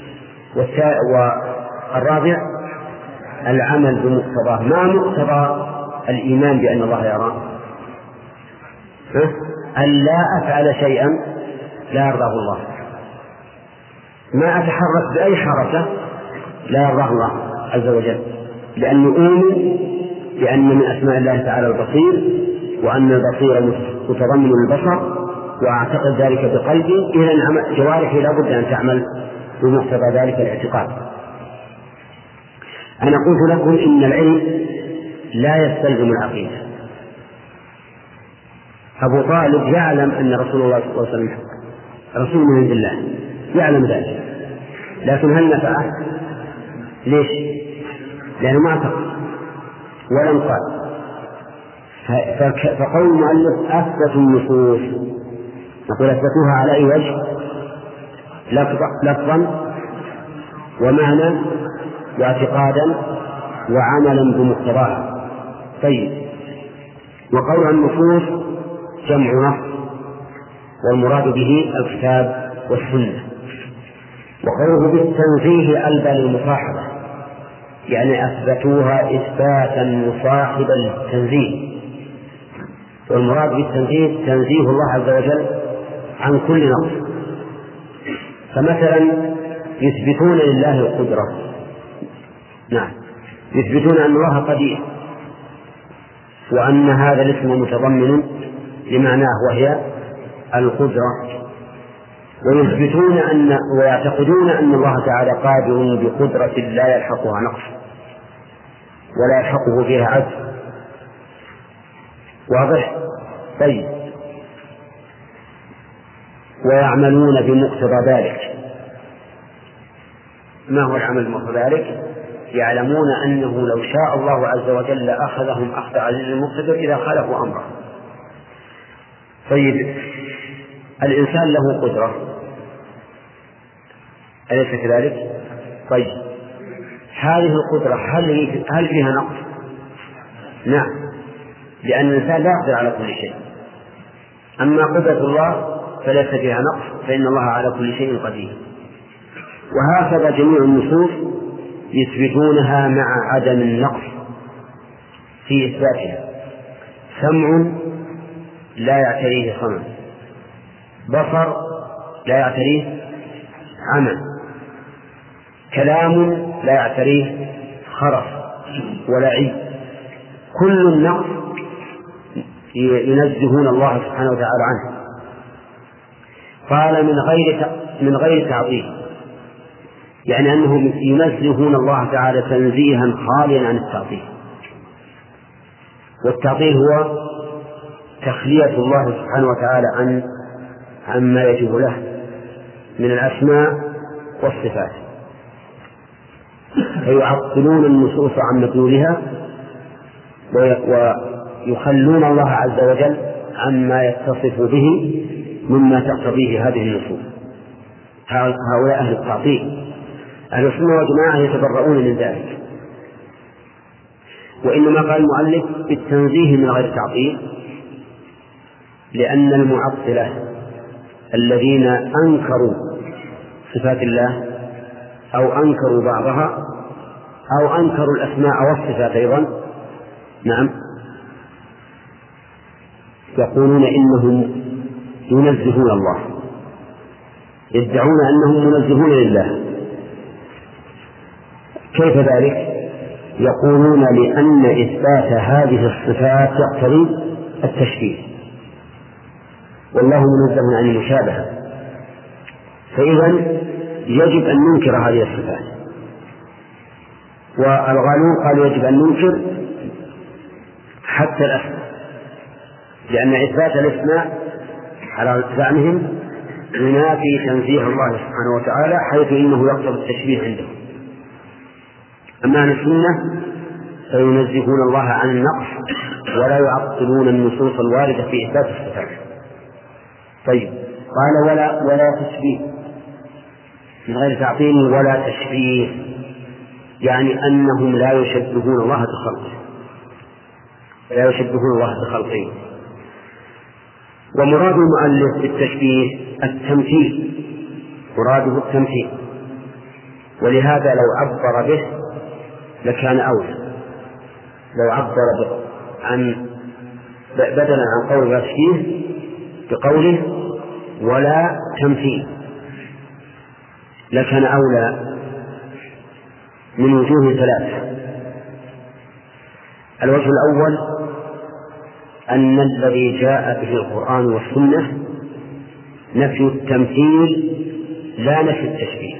والرابع العمل بمقتضاه. ما مقتضى الإيمان بأن الله يرى؟ أن لا أفعل شيئا لا يرضاه الله، ما أتحرك بأي حركة لا يرضاه الله عز وجل، لأنه أؤمن بأن من أسماء الله تعالى البصير، وأن البصير متضمن البصر، وأعتقد ذلك بقلبي. إذن جوارحي لا بد أن تعمل بمقتضى ذلك الاعتقاد. أنا قلت لكم إن العلم لا يستلزم العقيدة. أبو طالب يعلم أن رسول الله صلى الله عليه وسلم رسول من عند الله، يعلم ذلك، لكن هل نفعه؟ ليش؟ لأنه ما اعتقد ولم قال. فقول المؤلف أثبتوا النصوص، نقول أثبتوها على أي وجه؟ لفظا ومعنى واعتقادا وعملا بمقتضاها. طيب، وقول النصوص جمع نص، والمراد به الكتاب والسنة. وقوله بالتنزيه ألبى للمصاحبة، يعني أثبتوها إثباتا مصاحبا للتنزيه، والمراد بالتنزيه تنزيه الله عز وجل عن كل نقص. فمثلا يثبتون لله القدرة، نعم، يثبتون أن الله قدير، وأن هذا الاسم متضمن لمعناه وهي القدرة، ويثبتون ويعتقدون أن الله تعالى قادر بقدرة لا يلحقها نقص ولا يلحقه فيها عجز. واضح؟ طيب، ويعملون بمقتضى ذلك. ما هو العمل بمقتضى ذلك؟ يعلمون أنه لو شاء الله عز وجل أخذهم أخذ عزيز مقتدر إذا خالفوا أمره. طيب، الإنسان له قدرة، أليس كذلك؟ طيب، هذه القدرة هل فيها نقص؟ نعم، لأن الإنسان لا يقدر على كل شيء. أما قدرة الله فليس فيها نقص، فإن الله على كل شيء قدير. وهكذا جميع النصوص يثبتونها مع عدم النقص في إثباتها. سمع لا يعتريه صمم، بصر لا يعتريه عمى، كلام لا يعتريه خرف ولا عيب، كل النقص ينزهون الله سبحانه وتعالى عنه. قال من غير تعطيل، يعني أنهم ينزهون الله تعالى تنزيها خاليا عن التعطيل. والتعطيل هو تخلية الله سبحانه وتعالى عما يجب له من الأسماء والصفات، فيعطلون النصوص عن مدلولها ويخلون الله عز وجل عما يتصف به مما تقتضيه هذه النصوص. هؤلاء أهل التعطيل. أهل السنة والجماعة يتبرؤون من ذلك، وإنما قال المؤلف بالتنزيه من غير تعطيل، لأن المعطلة الذين أنكروا صفات الله أو أنكروا بعضها أو أنكروا الأسماء والصفات أيضا، نعم، يقولون إنهم ينزهون الله، يدعون أنهم منزهون لله. كيف ذلك؟ يقولون لأن إثبات هذه الصفات يقتضي التشبيه، والله منزه عن المشابهة، فإذا يجب أن ننكر هذه الصفات. والغالون قالوا يجب أن ننكر حتى الأسماء، لأن إثبات الأسماء على زعمهم ينافي تنزيه الله سبحانه وتعالى، حيث إنه يقتضي التشبيه عنده. أما أهل السنة فينزهون الله عن النقص ولا يعطلون النصوص الواردة في إثبات الصفات. طيب، قال ولا تشبيه، من غير تعطيل ولا تشبيه، يعني أنهم لا يشبهون الله بخلقه، لا يشبهون الله بخلقه. ومراد المؤلف بالتشبيه التمثيل، مراده التمثيل، ولهذا لو عبر به لكان أولى، لو عبر به بدلا عن قول تشبيه بقوله ولا تمثيل لكان أولى من وجوه ثلاثة. الوجه الأول أن الذي جاء به القرآن والسنة نفي التمثيل لا نفي التشبيه،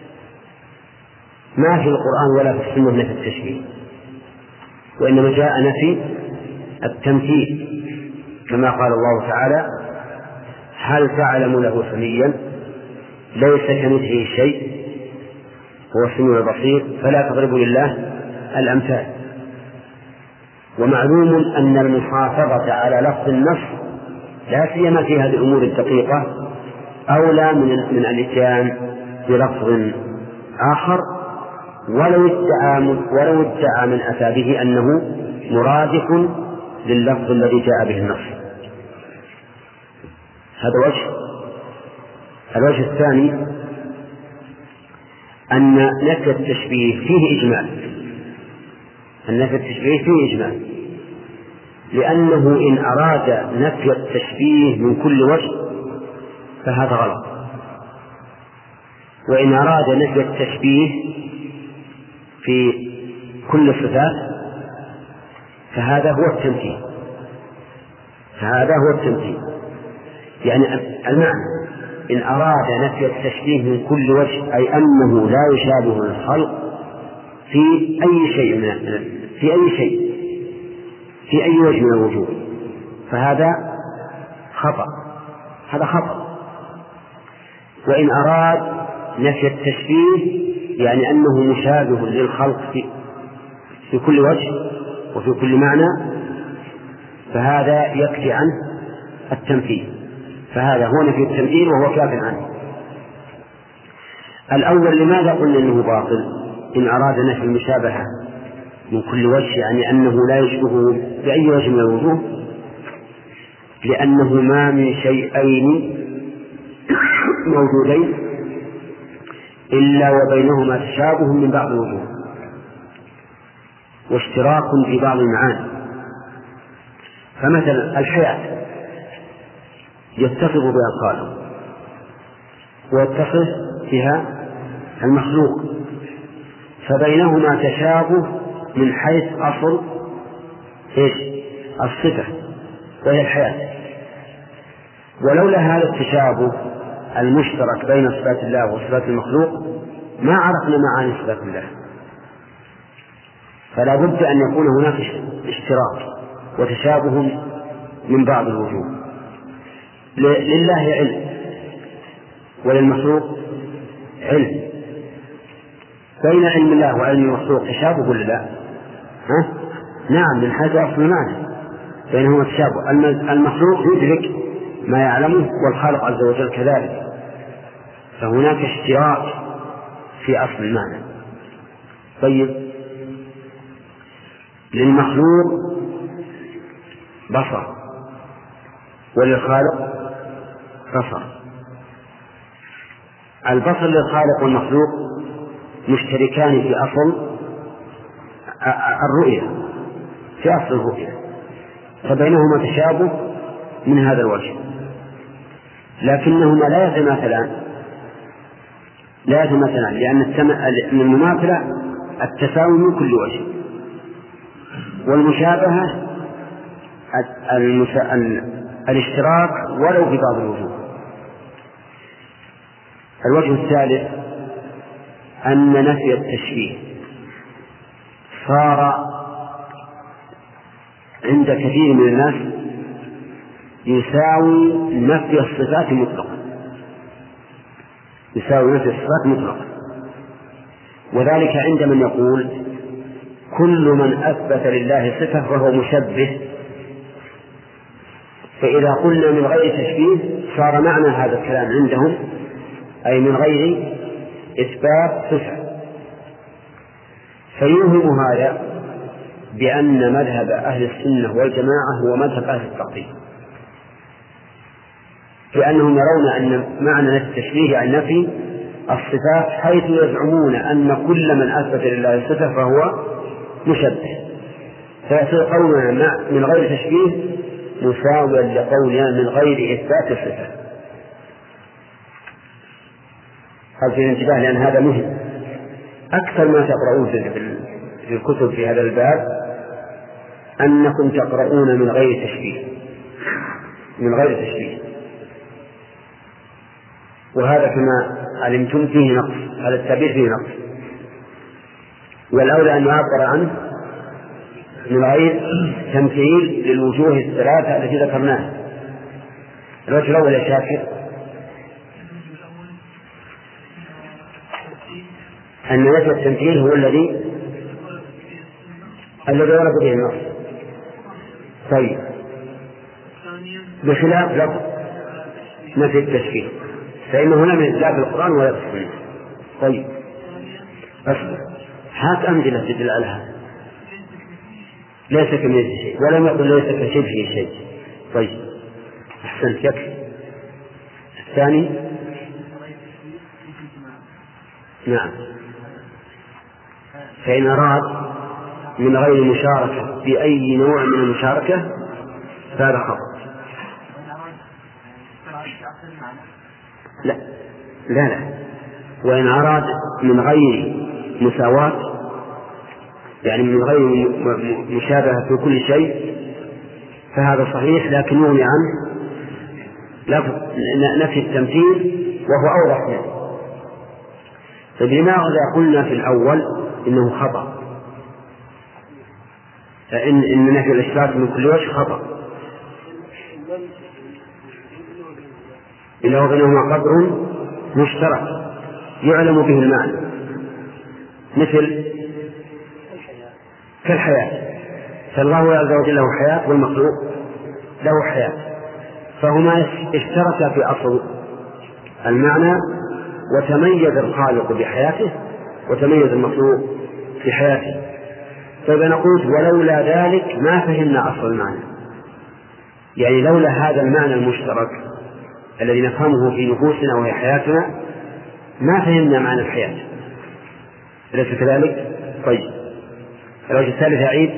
ما في القرآن ولا في السنة نفي التشبيه، وإنما جاء نفي التمثيل، كما قال الله تعالى: هل تعلم له سميا ليس كمثله شيء هو السميع البصير فلا تضربوا لله الأمثال. ومعلوم أن المحافظة على لفظ النص لا سيما في هذه الأمور الدقيقة أولى من الإتيان بلفظ آخر ولو ادعى من أتى به أنه مرادف لللفظ الذي جاء به النص. هذا وجه. الوجه الثاني أن نفي التشبيه فيه إجمال، النفي التشبيه فيه إجمال، لأنه إن أراد نفي التشبيه من كل وجه فهذا غلط، وإن أراد نفي التشبيه في كل الصفات فهذا هو التمثيل، فهذا هو التمثيل. يعني المعنى إن أراد نفي التشبيه من كل وجه أي أنه لا يشابه الخلق في أي شيء في أي وجه من الوجوه فهذا خطأ، هذا خطأ. وإن أراد نفي التشبيه يعني أنه مشابه للخلق في كل وجه وفي كل معنى فهذا يكفي عنه التمثيل، فهذا هو نفي التمثيل وهو كاف عنه. الأول لماذا قلنا أنه باطل؟ إن أراد نفي المشابهة من كل وجه يعني أنه لا يشبهه بأي وجه من الوجوه، لأنه ما من شيئين موجودين إلا وبينهما تشابه من بعض الوجوه واشتراك في بعض المعاني. فمثلا الحياة يتصف بها الخالق ويتصف بها المخلوق، فبينهما تشابه من حيث أصل الصفة وهي الحياة. ولولا هذا التشابه المشترك بين صفات الله وصفات المخلوق ما عرفنا معاني صفات الله، فلا بد أن يكون هناك اشتراك وتشابه من بعض الوجوه. لله علم وللمخلوق علم، بين علم الله وعلم المخلوق تشابه ولا لا؟ نعم، من حيث أصل المعنى بينهما تشابه. المخلوق يدرك ما يعلمه والخالق عز وجل كذلك، فهناك اشتراك في أصل المعنى. طيب، للمخلوق بصر وللخالق بصر. البصر للخالق والمخلوق مشتركان في أصل الرؤية، في أصل الرؤية، فبينهما تشابه من هذا الوجه، لكنهما لا يتماثلان لأن المماثلة التساوي من كل وجه، والمشابهة الاشتراك ولو في بعض الوجوه. الوجه الثالث أن نفي التشبيه صار عند كثير من الناس يساوي نفي الصفات مطلقا، يساوي نفي الصفات مطلقا. وذلك عند من يقول كل من أثبت لله صفة فهو مشبه، فإذا قلنا من غير تشبيه صار معنى هذا الكلام عندهم أي من غير إثبات صفة، فيوهم هذا بأن مذهب أهل السنة والجماعة هو مذهب أهل التعطيل، لأنهم يرون أن معنى التشبيه عن نفي الصفات، حيث يزعمون أن كل من أثبت لله صفة فهو مشبه، فيصير قولنا من غير تشبيه مساويا لقولنا من غير إثبات الصفة. هذا في الانتباه، لأن هذا مهم. أكثر ما تقرؤون في الكتب في هذا الباب أنكم تقرؤون من غير تشبيه، من غير تشبيه، وهذا كما علمتم فيه نقص، هذا التعبير فيه نقص، والأولى أن يعبر عنه من غير تمثيل للوجوه الثلاثة التي ذكرناها. الوجه الأول يا شاكر أن وجه التمثيل هو الذي ورد به النص. طيب، بخلاف لفظ نفي التشبيه، فإن هنا من لا في القرآن ولا في السنة. طيب أصبر، هات أمثلة تدل على هذا. ليس كمثله شيء، ولم يقل ليس كشبهه شيء. طيب أحسنت، يكفي. الثاني نعم، فإن أراد من غير مشاركة بأي نوع من المشاركة فهذا خطأ. لا لا لا، وإن أراد من غير مساواة، يعني من غير مشابهة في كل شيء، فهذا صحيح، لكن يغني عنه نفي التمثيل وهو أوضح منه. فلماذا قلنا في الأول إنه خطأ، فإن نفي الإشراك من كل وجه خطأ، إلا وبينهما قدر مشترك يعلم به المعنى، مثل كالحياة، فالله عز وجل له حياة والمخلوق له حياة، فهما اشتركا في أصل المعنى، وتميز الخالق بحياته وتميز المخلوق في حياته. فإذا نقول ولولا ذلك ما فهمنا أصل المعنى، يعني لولا هذا المعنى المشترك الذي نفهمه في نفوسنا وهي حياتنا ما فهمنا معنى الحياة، أليس كذلك؟ طيب، الوجه الثالث أعيد.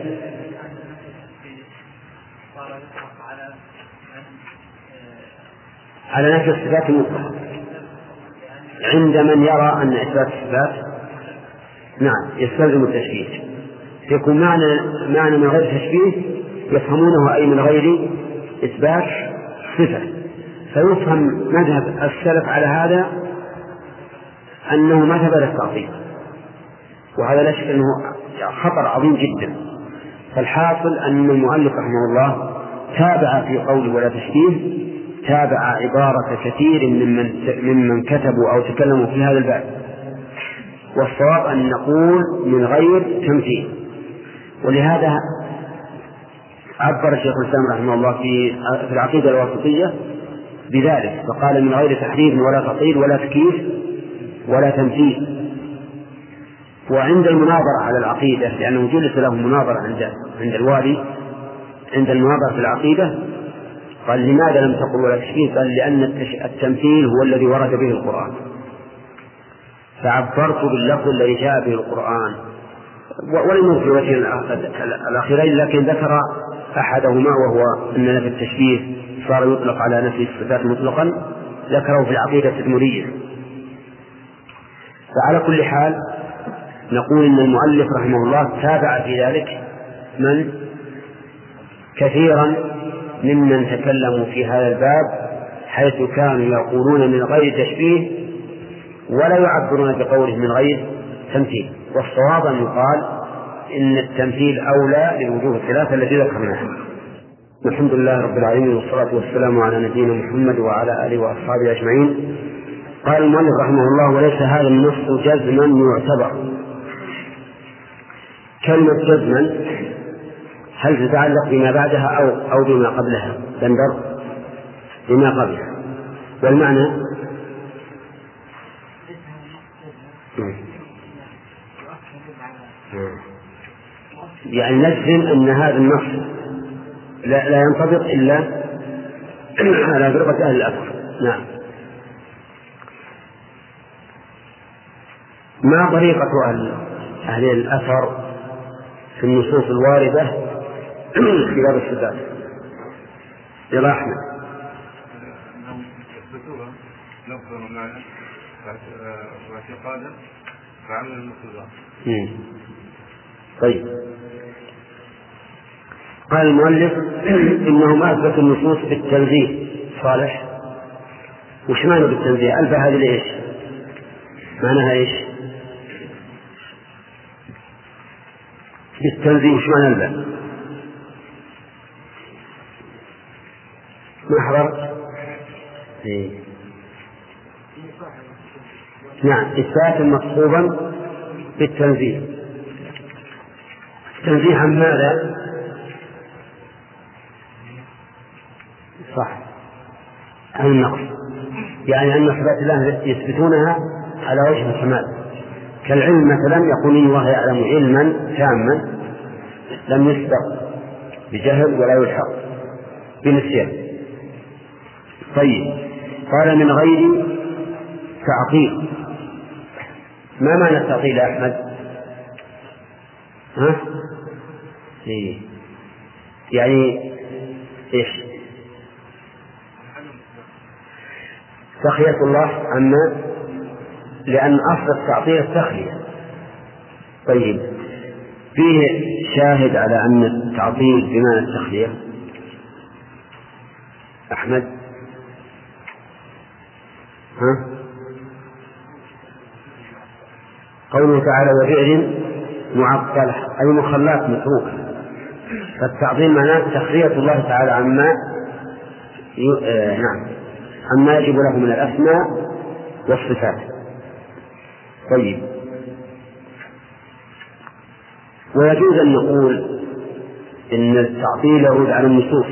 على نفي الصفات المطلقة عند من يرى أن إثبات الصفات نعم يستلزم التشبيه، يكون معنى من غير تشبيه يفهمونه أي من غير إثبات صفة، فيفهم مذهب السلف على هذا أنه مذهب للتعطيل، وهذا لا شك أنه خطر عظيم جدا. فالحاصل أن المؤلف رحمه الله تابع في قول ولا تشبيه، تابع عبارة كثير ممن كتبوا أو تكلموا في هذا الباب، والصواب أن نقول من غير تمثيل. ولهذا عبر الشيخ الإسلام رحمه الله في العقيدة الواسطية بذلك، فقال من غير تحريف ولا تعطيل ولا تكييف ولا تمثيل. وعند المناظرة على العقيدة، لأنه جلس له مناظرة عند الوالي عند المناظرة في العقيدة، قال لماذا لم تقل ولا تشبيه؟ قال لأن التمثيل هو الذي ورد به القرآن، فعبرت باللفظ الذي جاء به القرآن، ولم يذكر وجه الأخيرين، لكن ذكر أحدهما وهو أن نفي التشبيه صار يطلق على نفي الصفات مطلقا، ذكره في العقيدة التدمرية. فعلى كل حال نقول إن المؤلف رحمه الله تابع في ذلك من كثيرا ممن تكلموا في هذا الباب، حيث كانوا يقولون من غير تشبيه ولا يعبرون بقوله من غير تمثيل. والصواب أن يقال إن التمثيل أولى للوجوه الثلاثة التي ذكرناها. الحمد لله رب العالمين، والصلاة والسلام على نبينا محمد وعلى آله وأصحابه أجمعين. قال المؤلف رحمه الله: وليس هذا النص جزما يعتبر. كلمة جزما هل تتعلق بما بعدها أو بما قبلها؟ بندر بما قبلها. والمعنى يعني نجزم أن هذا النص لا ينطبق إلا على فرقة أهل الأثر. نعم. ما طريقة أهل الأثر في النصوص الواردة في باب الصفات؟ يا أحمد. أنهم يثبتوها لفظا ومعنى واعتقادا فعمل المقتضى. طيب. قال المؤلف: إنهم أثبتوا النصوص بالتنزيه. صالح، وش معنى بالتنزيه؟ ألف هذه لإيش؟ معناها إيش بالتنزيه؟ وش معنى الباء؟ ما حضرت؟ نعم، إثبات مصحوبا بالتنزيه. التنزيه عن ماذا؟ صح، عن النقص. يعني أن صفات الله يثبتونها على وجه الكمال، كالعلم مثلا، يقول إن الله يعلم علما تاما لم يسبق بجهل ولا يلحق بنسيان. طيب، قال من غير تعطيل. ما معنى التعطيل يا أحمد؟ يعني إيش؟ تخلية الله عما، لأن أصل التعطيل التخلية. طيب، فيه شاهد على أن التعطيل بمعنى التخلية؟ أحمد؟ قوله تعالى: وفعل معطل، أي مخلات متروكة. فالتعطيل معناه تخلية الله تعالى عما عما يجب له من الأسماء والصفات. طيب، ويجوز أن نقول إن التعطيل يرد على النصوص،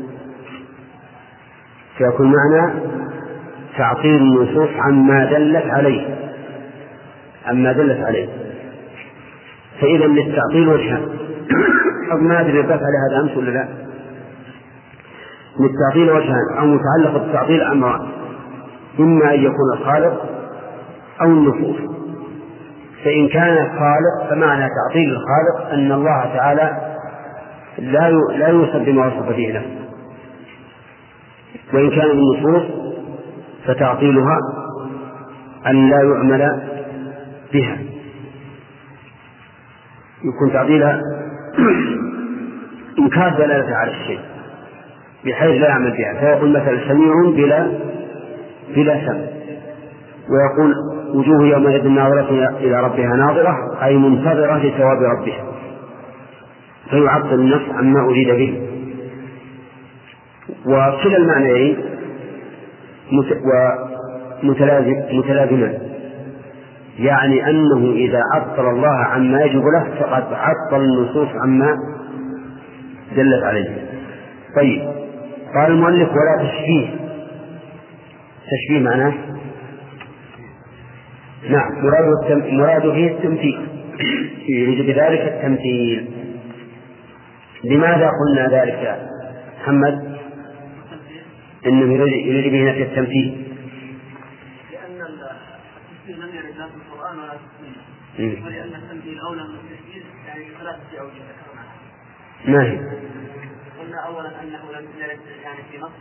فيكون معنى تعطيل النصوص عما دلت عليه. فإذا للتعطيل وجهان. ما أدري بس على هذا أمس ولا لا. للتعطيل وجهان، أو متعلق بالتعطيل أمران: إما أن يكون الخالق أو النصوص. فإن كان الخالق فمعنى تعطيل الخالق أن الله تعالى لا يوصف بما وصف به نفسه. وإن كان النصوص فتعطيلها أن لا يعمل بها، يكون تعطيلها إنكار دلالة على الشيء بحيث لا يعمل بها. فيقول مثلا: سميع بلا سمع. ويقول: وجوه يومئذ ناظرة إلى ربها ناظرة، أي منتظرة لثواب ربها. فيعطل النفس عما أريد به. وكلا المعنيين متلازمان، يعني أنه إذا عطل الله عما يجب له فقد عطل النصوص عما دلت عليه. طيب، قال المؤلف: ولا تشبيه. تشبيه معناه مراد به التمثيل، يريد بذلك التمثيل. لماذا قلنا ذلك يا محمد؟ إنه يريد به نفي التمثيل، لأن التمثيل لم يرد لا في القرآن ولا في السنة، ولأن التمثيل أولى من التشبيه، يعني ثلاثة أوجه ذكرناها. ما هي؟ قلنا أولا أنه لم يرد يعني في نص.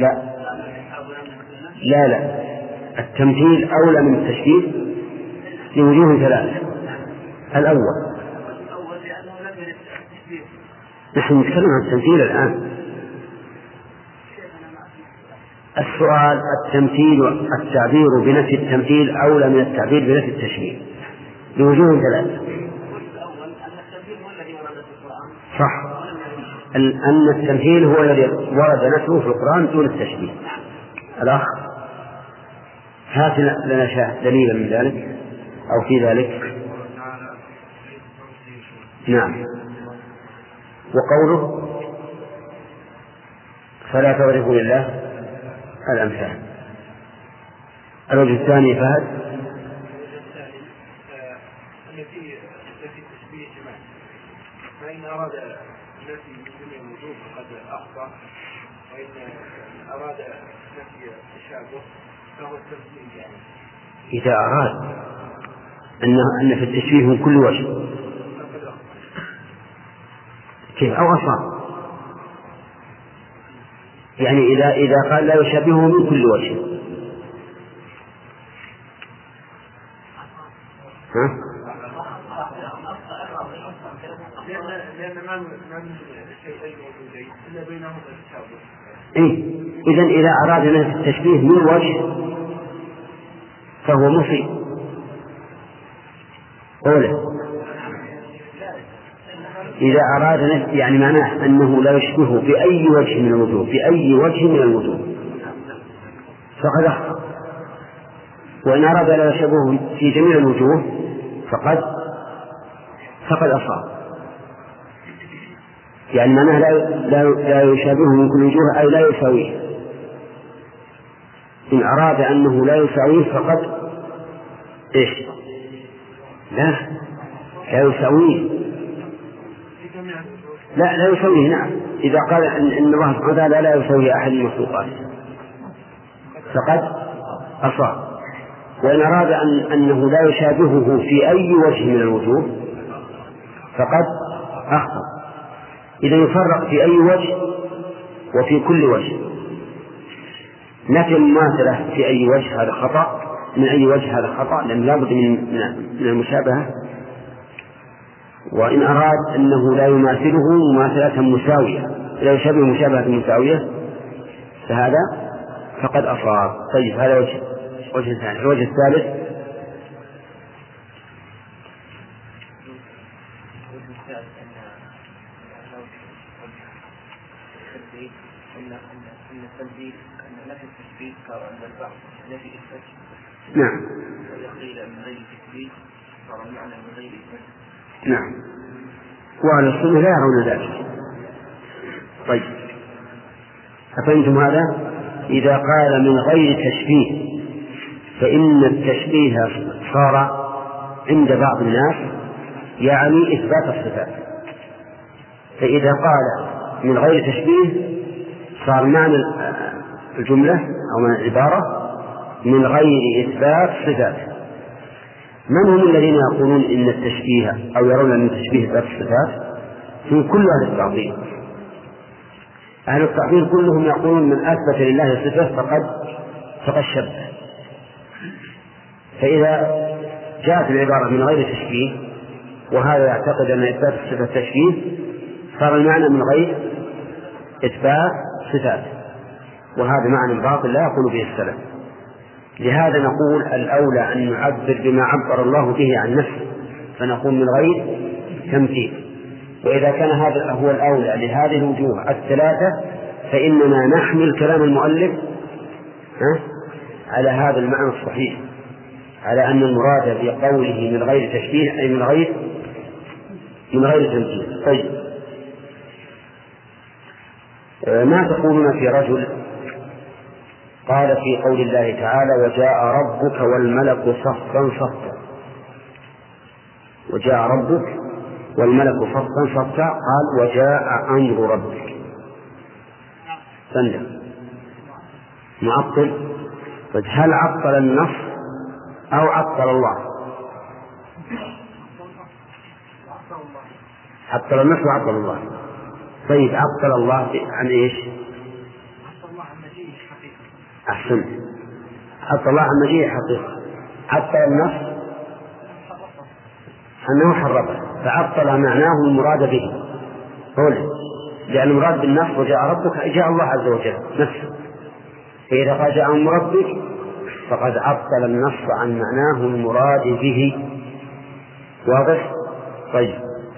لا، التمثيل أولى من التشبيه لوجوه ثلاثة. الأول لأنه لم يرد التشبيه. نحن نتكلم عن التمثيل الآن. السؤال: التمثيل، التعبير بنفي التمثيل أولى من التعبير بنفي التشبيه لوجوه ثلاثة. صح، أن التمثيل هو الذي ورد نفسه في القرآن دون التشبيه. الأخ هات لنا دليلا من ذلك أو في ذلك. نعم. وقوله فلا تضربوا لله الأمثال. الوجه الثاني فهد التي تشبيه جماعي، فإن أراد التي من الوجوب فقد أخطأ، وإن أراد نفي التشابه فهو التمثيل. يعني إذا أراد أن في التشبيه من كل وجه كيف أو أصاب، يعني إذا قال لا يشابهه من كل وجه لأن ما من شيئين موجودين إلا بينهما التشابه. إذن إذا أراد نفي التشبيه من وجه فهو مصيب. قوله إذا أراد يعني معناه أنه لا يشبهه بأي وجه من الوجوه، بأي وجه من الوجوه فقد أخطأ. وإن أراد لا يشبهه في جميع الوجوه فقد أصاب. يعني معناه لا يشابهه من كل وجوه، أي لا يساويه. إن أراد أنه لا يساويه فقد إيش؟ لا يساويه، لا يسويه. نعم. إذا قال إن الله سبحانه وتعالى لا يسوي أحد المخلوقات فقد أصاب. وإن أراد أنه لا يشابهه في أي وجه من الوجوه فقد أخطأ. إذا يفرق في أي وجه وفي كل وجه. نفي المماثلة في أي وجه هذا خطأ، من أي وجه هذا خطأ، لأن لابد من المشابهة. وإن أراد أنه لا يماثله مماثلة مساوية، لا يشابه مشابهة مساوية فهذا فقد أصاب. طيب هذا وجه ثاني. الوجه الثالث نعم. نعم. وأهل السنة لا يرون ذلك. طيب أفهمتم هذا؟ إذا قال من غير تشبيه فإن التشبيه صار عند بعض الناس يعني إثبات الصفات. فإذا قال من غير تشبيه صار معنى الجملة أو معنى العبارة من غير إثبات صفات. من هم الذين يقولون إن التشبيه أو يرون أن التشبيه إثبات الصفات؟ هم كل أهل التعطيل. أهل التعطيل كلهم يقولون من أثبت لله صفة فقد شبه. فإذا جاءت العبارة من غير تشبيه وهذا يعتقد أن إثبات الصفة تشبيه صار المعنى من غير إثبات صفات، وهذا معنى باطل لا يقول به السلف. لهذا نقول الأولى أن نعبر بما عبر الله به عن نفسه، فنقول من غير تمثيل. وإذا كان هذا هو الأولى لهذه الوجوه الثلاثة فإننا نحمل كلام المؤلف على هذا المعنى الصحيح، على أن المراد بقوله من غير تشبيه أي من غير تمثيل. طيب ما تقولون في رجل قال في قول الله تعالى وجاء ربك والملك صفا صفا، وجاء ربك والملك صفا صفا، قال وجاء أمر ربك. سندم معطل. هل عطل النص أو عطل الله؟ عطل النص وعطل الله. طيب عطل الله عن إيش؟ أحسن. عطل الله عن مجيء حقيقة. عطل النص أنه حرفه، فعطل معناه المراد به قوله، لأن المراد بالنص وجاء ربك جاء الله عز وجل نفسه. فإذا قال جاء أمر ربك فقد عطل النص عن معناه المراد به. واضح؟ طيب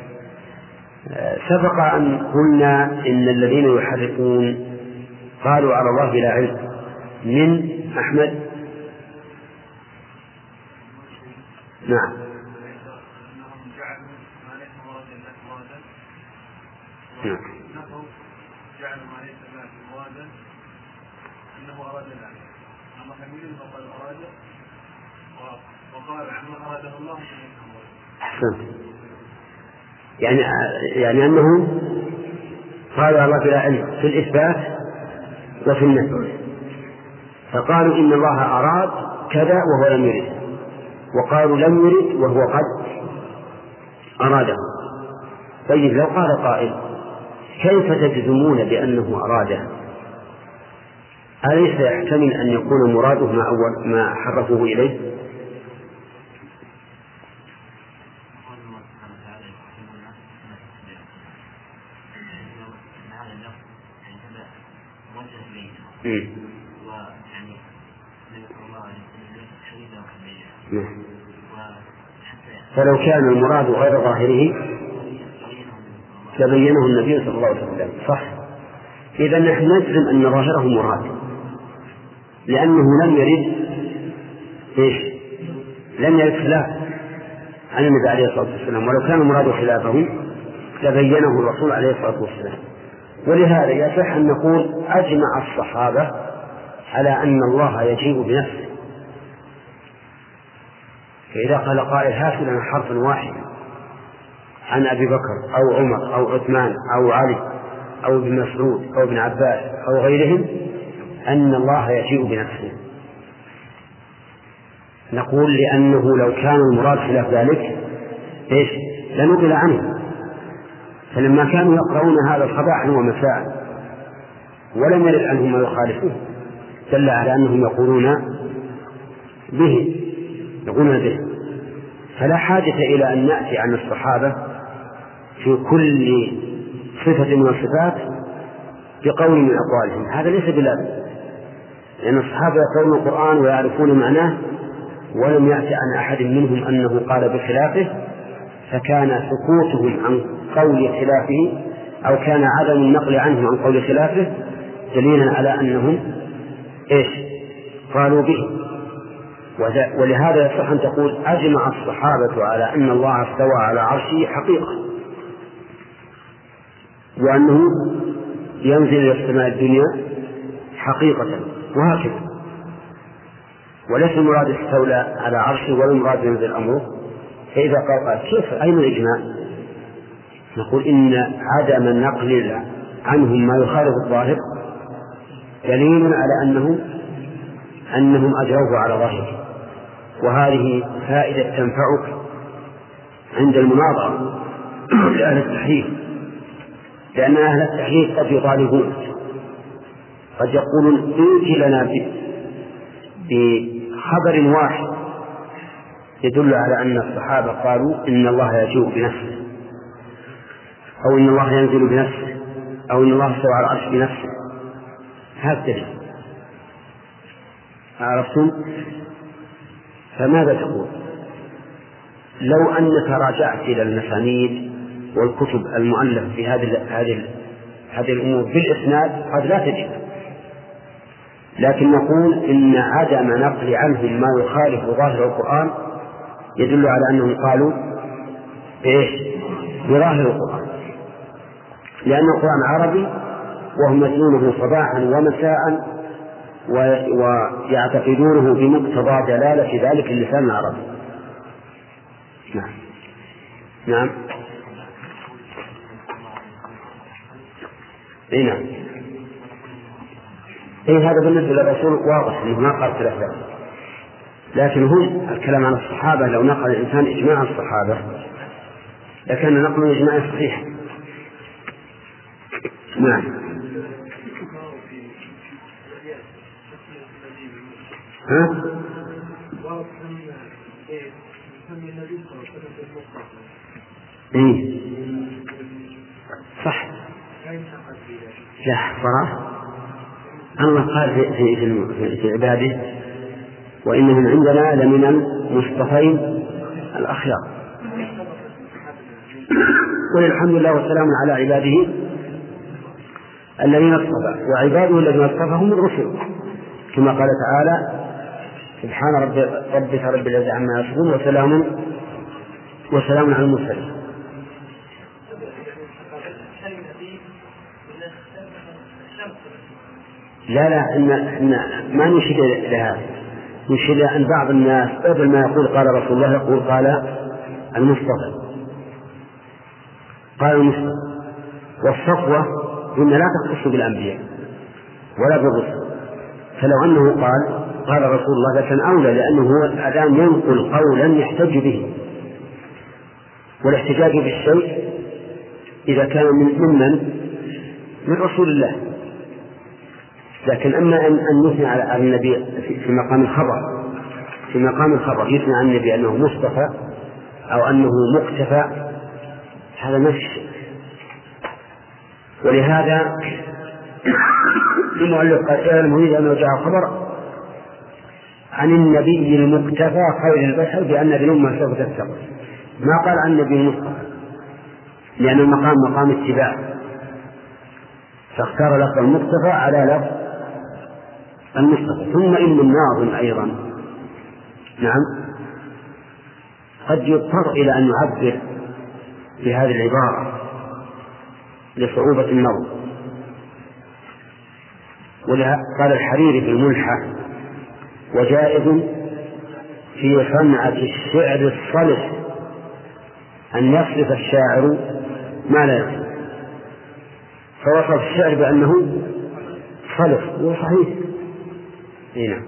سبق أن قلنا إن الذين يحرفون قالوا على الله بلا علم من أحمد نعم. أنهم جعلوا ما ليس مرادا مرادا نعم. جعلوا ما ليس مرادا أنه أراد الله، أما حميل فقد أراد وقال عما أراده الله أحسنت. يعني أنه قال الله بلا علم في الإثبات وفي النفي، فقالوا إن الله أراد كذا وهو لم يرد، وقالوا لم يرد وهو قد أراده. طيب لو قال قائل كيف تجزمون بأنه أراده؟ أليس يحتمل أن يكون مراده ما حرفوه إليه؟ فلو كان المراد غير ظاهره لبينه النبي صلى الله عليه وسلم. صح. إذا نحن نجزم أن ظاهره مراد لأنه لم يرد خلاف عن النبي عليه الصلاة والسلام، ولو كان المراد خلافه لبينه الرسول عليه الصلاة والسلام. ولهذا يصح أن نقول أجمع الصحابة على أن الله يجيء بنفسه. فإذا قال قائل هات لنا حرفا واحدا عن أبي بكر أو عمر أو عثمان أو علي أو ابن مسعود أو ابن عباس أو غيرهم أن الله يجيء بنفسه، نقول لأنه لو كان المراد خلاف ذلك لنقل عنه. فلما كانوا يقرؤون هذا صباحا ومساء ولم يرد عنهم ما يخالفه دل على أنهم يقولون به. فلا حاجة إلى أن نأتي عن الصحابة في كل صفة من الصفات بقول من أقوالهم، هذا ليس بلازم، لأن الصحابة يقرؤون القرآن ويعرفون معناه ولم يأتي عن أحد منهم أنه قال بخلافه، فكان سكوتهم عن قول خلافه أو كان عدم النقل عنهم عن قول خلافه دليلا على أنهم قالوا به. ولهذا يصح أن تقول أجمع الصحابة على أن الله استوى على عرشه حقيقة، وأنه ينزل إلى السماء الدنيا حقيقة، وهكذا. وليس المراد استولى على عرشه ولا المراد ينزل أمره. فإذا قال كيف أين الإجماع؟ نقول إن عدم النقل عنهم ما يخالف الظاهر دليل على أنهم أجروه على ظاهره. وهذه فائدة تنفعك عند المناظرة لأهل التحريف، لأن أهل التحريف قد يطالبون، قد يقولون ائت لنا بخبر واحد يدل على أن الصحابة قالوا إن الله يجيء بنفسه، أو إن الله ينزل بنفسه، أو إن الله استوى على العرش بنفسه. هذا دليل. عرفتم؟ فماذا تقول لو أنك راجعت إلى المسانيد والكتب المؤلفة في هذه الأمور بالإسناد قد لا تجد، لكن نقول إن عدم نقل عنهم ما يخالف ظاهر القرآن يدل على أنهم قالوا بظاهر القرآن، لأن القرآن عربي وهم يتلونه صباحا ومساء ويعتقدونه بمقتضى دلالة ذلك اللسان العربي. نعم. نعم. هذا بالنسبة للرسول واضح أنه ما قال خلاف ذلك، لكن هم الكلام عن الصحابة لو نقل الإنسان إجماع الصحابة لكان نقل الإجماع صحيح. نعم. صح. لا صراحة الله قال في عباده وإنهم عندنا لمن المصطفين الأخيار. والحمد لله والسلام على عباده الذين اصطفى، وعباده الذين اصطفى هم الرسل، كما قال تعالى سبحان ربك رب العزة عما يصفون وسلام على المرسلين. لا إن ما نشير إلى هذا، نشير إلى أن بعض الناس قبل ما يقول قال رسول الله يقول قال المصطفى، قال المصطفى. والصفوة إن لا تختص بالأنبياء ولا بالرسل، فلو أنه قال رسول الله لكان أولى، لأنه هو الآن ينقل قولا يحتج به، والاحتجاج بالشيء إذا كان من رسول الله. لكن أما أن يثني على النبي في مقام الخبر يثني على النبي أنه مصطفى أو أنه مقتفى، هذا نفس. ولهذا المؤلف قال المريد أنه جاء خبر عن النبي المقتفى خير البشر بأن الأمة سوف تتقى، ما قال عن النبي المصطفى، لأن المقام مقام اتباع، فاختار لفظ المقتفى على لفظ المصطفى. ثم إن الناظم أيضا قد يضطر إلى أن يعبر بهذه العبارة لصعوبة النظم. قال الحريري في الملحة: وجائز في صنعة الشعر الصلح أن يصرف الشاعر ما لا يصرف، فوصف الشعر بأنه صلح، وصحيح. هنا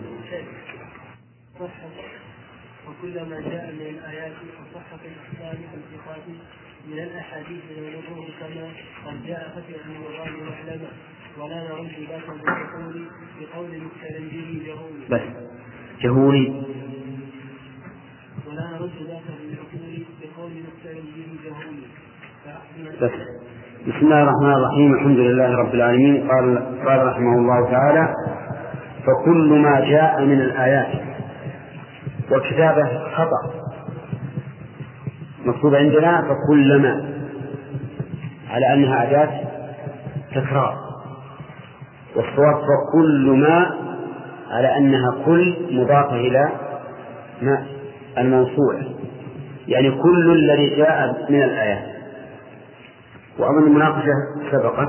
وكلما جاء من الآيات وصحة الأحكام والصفات من الأحاديث ونظره كما قد جاء فتح المراد معلمة، ولا نرد ذاك بالدخول بقول مستلم به جهولي. بس جهولي، ولا نرد ذاك بالدخول بقول مستلم به جهولي. بس. بسم الله الرحمن الرحيم. الحمد لله رب العالمين. قال رحمه الله تعالى: فكل ما جاء من الآيات. والكتابة خطأ، مكتوب عندنا فكلما، على أنها أداة تكرار، والصواب فكل ما على أنها كل مضافة إلى ما الموصول، يعني كل الذي جاء من الآيات. وأظن المناقشة سبقت،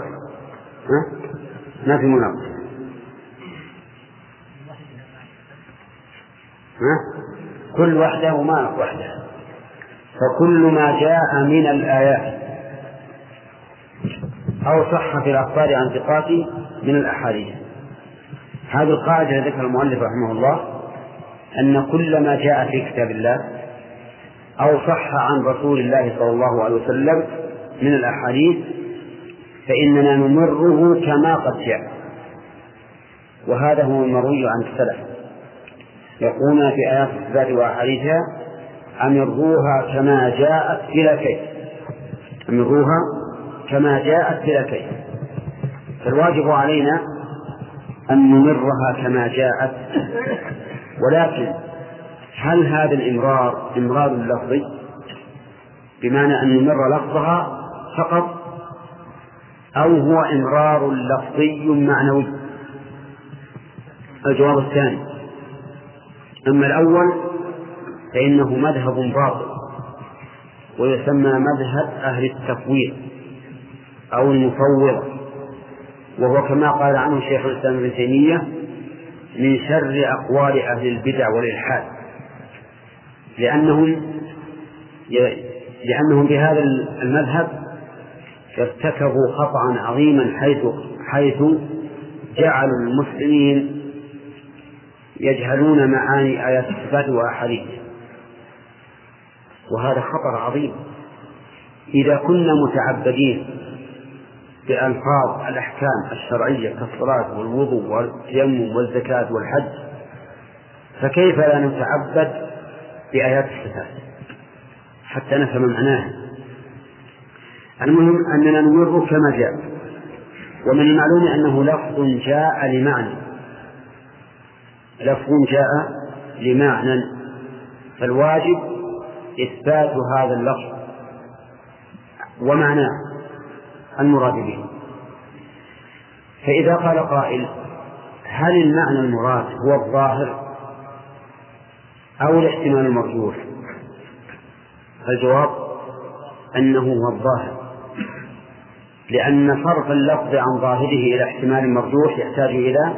ما في مناقشة، كل وحده وما وحده. فكل ما جاء من الآيات أو صح في الأخبار عن ثقات من الأحاديث. هذه القاعدة ذكر المؤلف رحمه الله، أن كل ما جاء في كتاب الله أو صح عن رسول الله صلى الله عليه وسلم من الأحاديث فإننا نمره كما قد جاء. وهذا هو المروي عن السلف، يقولون في آيات الصفات وأحاديثها: أمروها كما جاءت بلا كيف، أمروها كما جاءت بلا كيف. فالواجب علينا أن نمرها كما جاءت. ولكن هل هذا الإمرار إمرار لفظي بمعنى أن نمر لفظها فقط، أو هو إمرار لفظي معنوي؟ الجواب الثاني. أما الأول فإنه مذهب باطل، ويسمى مذهب أهل التفويض أو المفوضة، وهو كما قال عنه شيخ الإسلام ابن تيمية: من شر أقوال أهل البدع والإلحاد، لأنهم بهذا المذهب ارتكبوا خطأ عظيما، حيث جعلوا المسلمين يجهلون معاني آيات الصفات وأحاديث، وهذا خطر عظيم. إذا كنا متعبدين بألفاظ الأحكام الشرعية كالصلاة والوضوء والتيمم والزكاة والحج، فكيف لا نتعبد بآيات الصفات حتى نفهم معناها؟ المهم أننا نمر كما جاء. ومن المعلوم أنه لفظ جاء لمعنى، لفظ جاء لمعنى، فالواجب إثبات هذا اللفظ ومعناه المراد به. فإذا قال قائل: هل المعنى المراد هو الظاهر أو الاحتمال المرجوح؟ الجواب أنه هو الظاهر، لأن صرف اللفظ عن ظاهره إلى احتمال مرجوح يحتاج إلى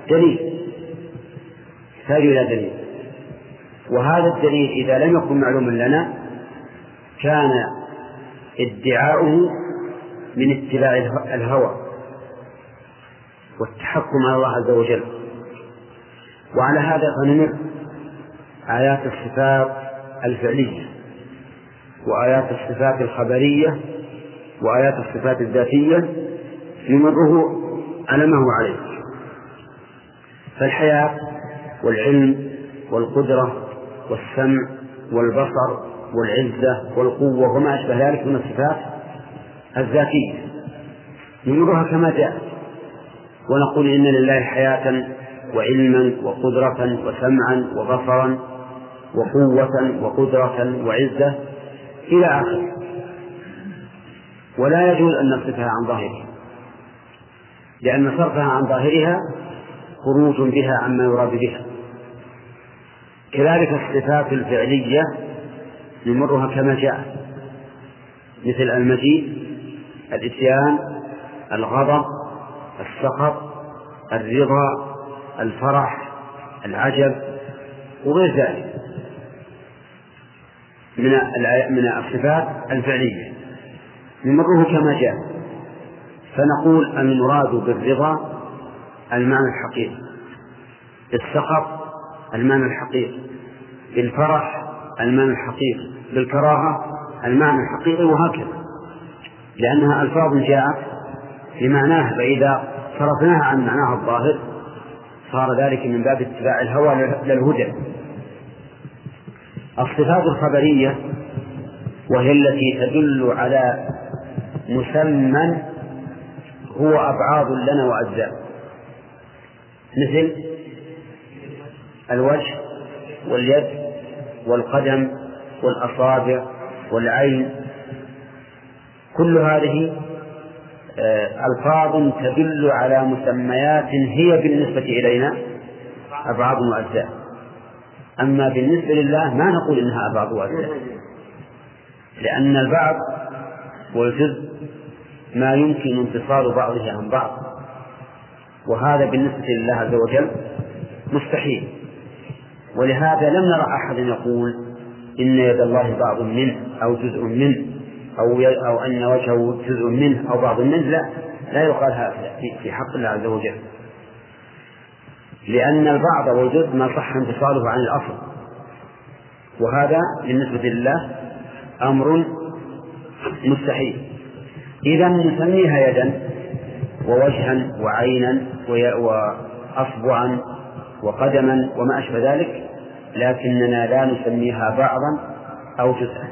دليل، وهذا الدليل إذا لم يكن معلوما لنا كان ادعاؤه من اتباع الهوى والتحكم على الله عز وجل. وعلى هذا فنمر آيات الصفات الفعلية وآيات الصفات الخبرية وآيات الصفات الذاتية نمره على ما هو عليه. فالحياة والعلم والقدرة والسمع والبصر والعزة والقوة وما أشبه ذلك من الصفات الذاتية نمرها كما جاء، ونقول إن لله حياة وعلما وقدرة وسمعا وبصرا وقوة وقدرة وعزة إلى آخره، ولا يجوز أن نصرفها عن ظاهرها، لأن صرفها عن ظاهرها خروج بها عما يراد بها. كذلك الصفات الفعلية نمرها كما جاء، مثل المجيء، الإتيان، الغضب، السخط، الرضا، الفرح، العجب وغير ذلك من الصفات الفعلية نمره كما جاء. فنقول المراد بالرضا المعنى الحقيقي، بالسخط المعنى الحقيقي، بالفرح المعنى الحقيقي، بالكراهة المعنى الحقيقي، وهكذا، لأنها ألفاظ جاءت لمعناها، فإذا صرفناها عن معناها الظاهر صار ذلك من باب اتباع الهوى للهدى. الصفات الخبرية وهي التي تدل على مسمى هو أبعاض لنا وأجزاء، مثل الوجه واليد والقدم والأصابع والعين، كل هذه ألفاظ تدل على مسميات هي بالنسبة إلينا أبعاض وأجزاء، أما بالنسبة لله ما نقول إنها أبعاض وأجزاء، لأن البعض والجزء ما يمكن انفصال بعضه عن بعض، وهذا بالنسبة لله عز وجل مستحيل. ولهذا لم نرى أحد يقول إن يد الله بعض منه أو جزء منه أو أن وجهه جزء منه أو بعض منه، لا يقال هذا في حق الله عز وجل، لأن البعض والجزء ما صح انفصاله عن الأصل، وهذا بالنسبة لله أمر مستحيل. إذا نسميها يدا ووجها وعينا وأصبعا وقدما وما أشبه ذلك، لكننا لا نسميها بعضا أو جزءا.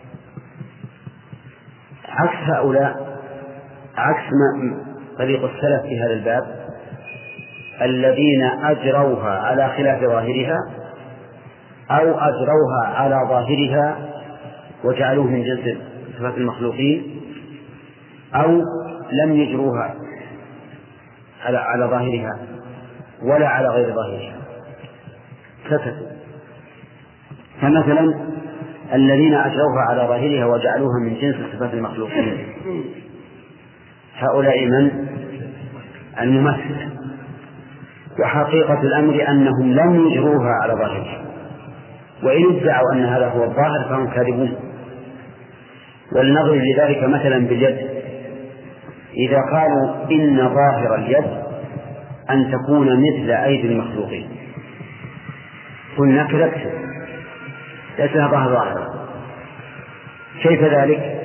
عكس هؤلاء، عكس طريق السلف في هذا الباب الذين أجروها على خلاف ظاهرها أو أجروها على ظاهرها وجعلوه من جنس صفات المخلوقين، أو لم يجروها على ظاهرها ولا على غير ظاهرها، سكتوا. فمثلا الذين أجروها على ظاهرها وجعلوها من جنس صفات المخلوقين هؤلاء من؟ الممثل. وحقيقة الأمر أنهم لم يجروها على ظاهرها، وإن ادعوا أن هذا هو الظاهر فهم كاذبون. ولنضرب لذلك مثلا باليد، إذا قالوا إن ظاهر اليد أن تكون مثل أيدي المخلوقين قلنا كذبت، ليس هذا ظاهرا. كيف ذلك؟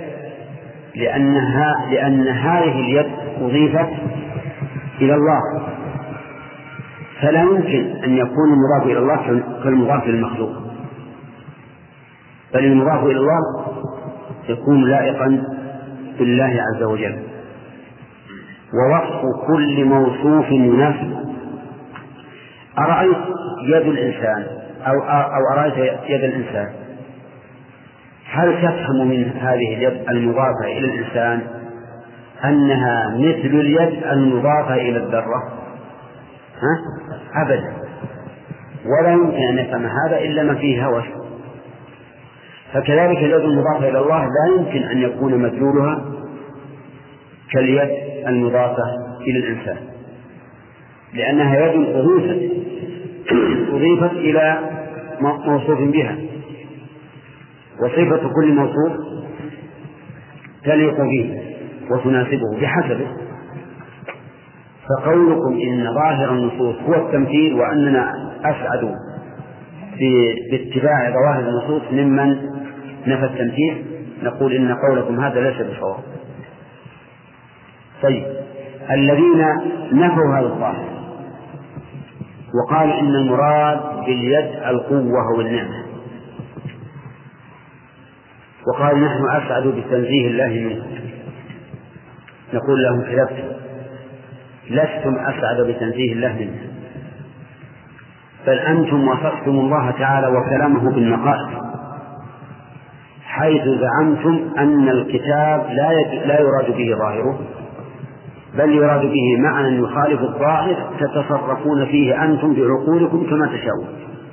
لأن هذه اليد أضيفت إلى الله، فلا يمكن أن يكون المضاف إلى الله كالمضاف للمخلوق، بل المضاف إلى الله يكون لائقا بالله عز وجل. ووصف كل موصوف يناسبه. أرأيت يد الإنسان أو أرأيت يد الإنسان، هل تفهم من هذه اليد المضافة إلى الإنسان أنها مثل اليد المضافة إلى الذرة؟ أبدا، ولا يمكن أن يفهم هذا إلا ما فيه هوس. فكذلك اليد المضافة إلى الله لا يمكن أن يكون مدلولها كاليد المضافة إلى الإنسان، لأنها يد أضيفت إلى موصوف بها، وصفة كل موصوف تليق به وتناسبه بحسبه. فقولكم إن ظاهر النصوص هو التمثيل وأننا أسعد باتباع ظواهر النصوص ممن نفى التمثيل، نقول إن قولكم هذا ليس بصواب. طيب، الذين نفوا هذا الظاهر وقالوا إن المراد باليد القوة والنعمة، وقال نحن أسعد بتنزيه الله منه، نقول لهم كذبتم، لستم أسعد بتنزيه الله منه، بل أنتم وصفتم الله تعالى وكلامه بالنقائص، حيث زعمتم أن الكتاب لا يراد به ظاهره، بل يراد به معنى يخالف الظاهر تتصرفون فيه أنتم بعقولكم كما تشاءون.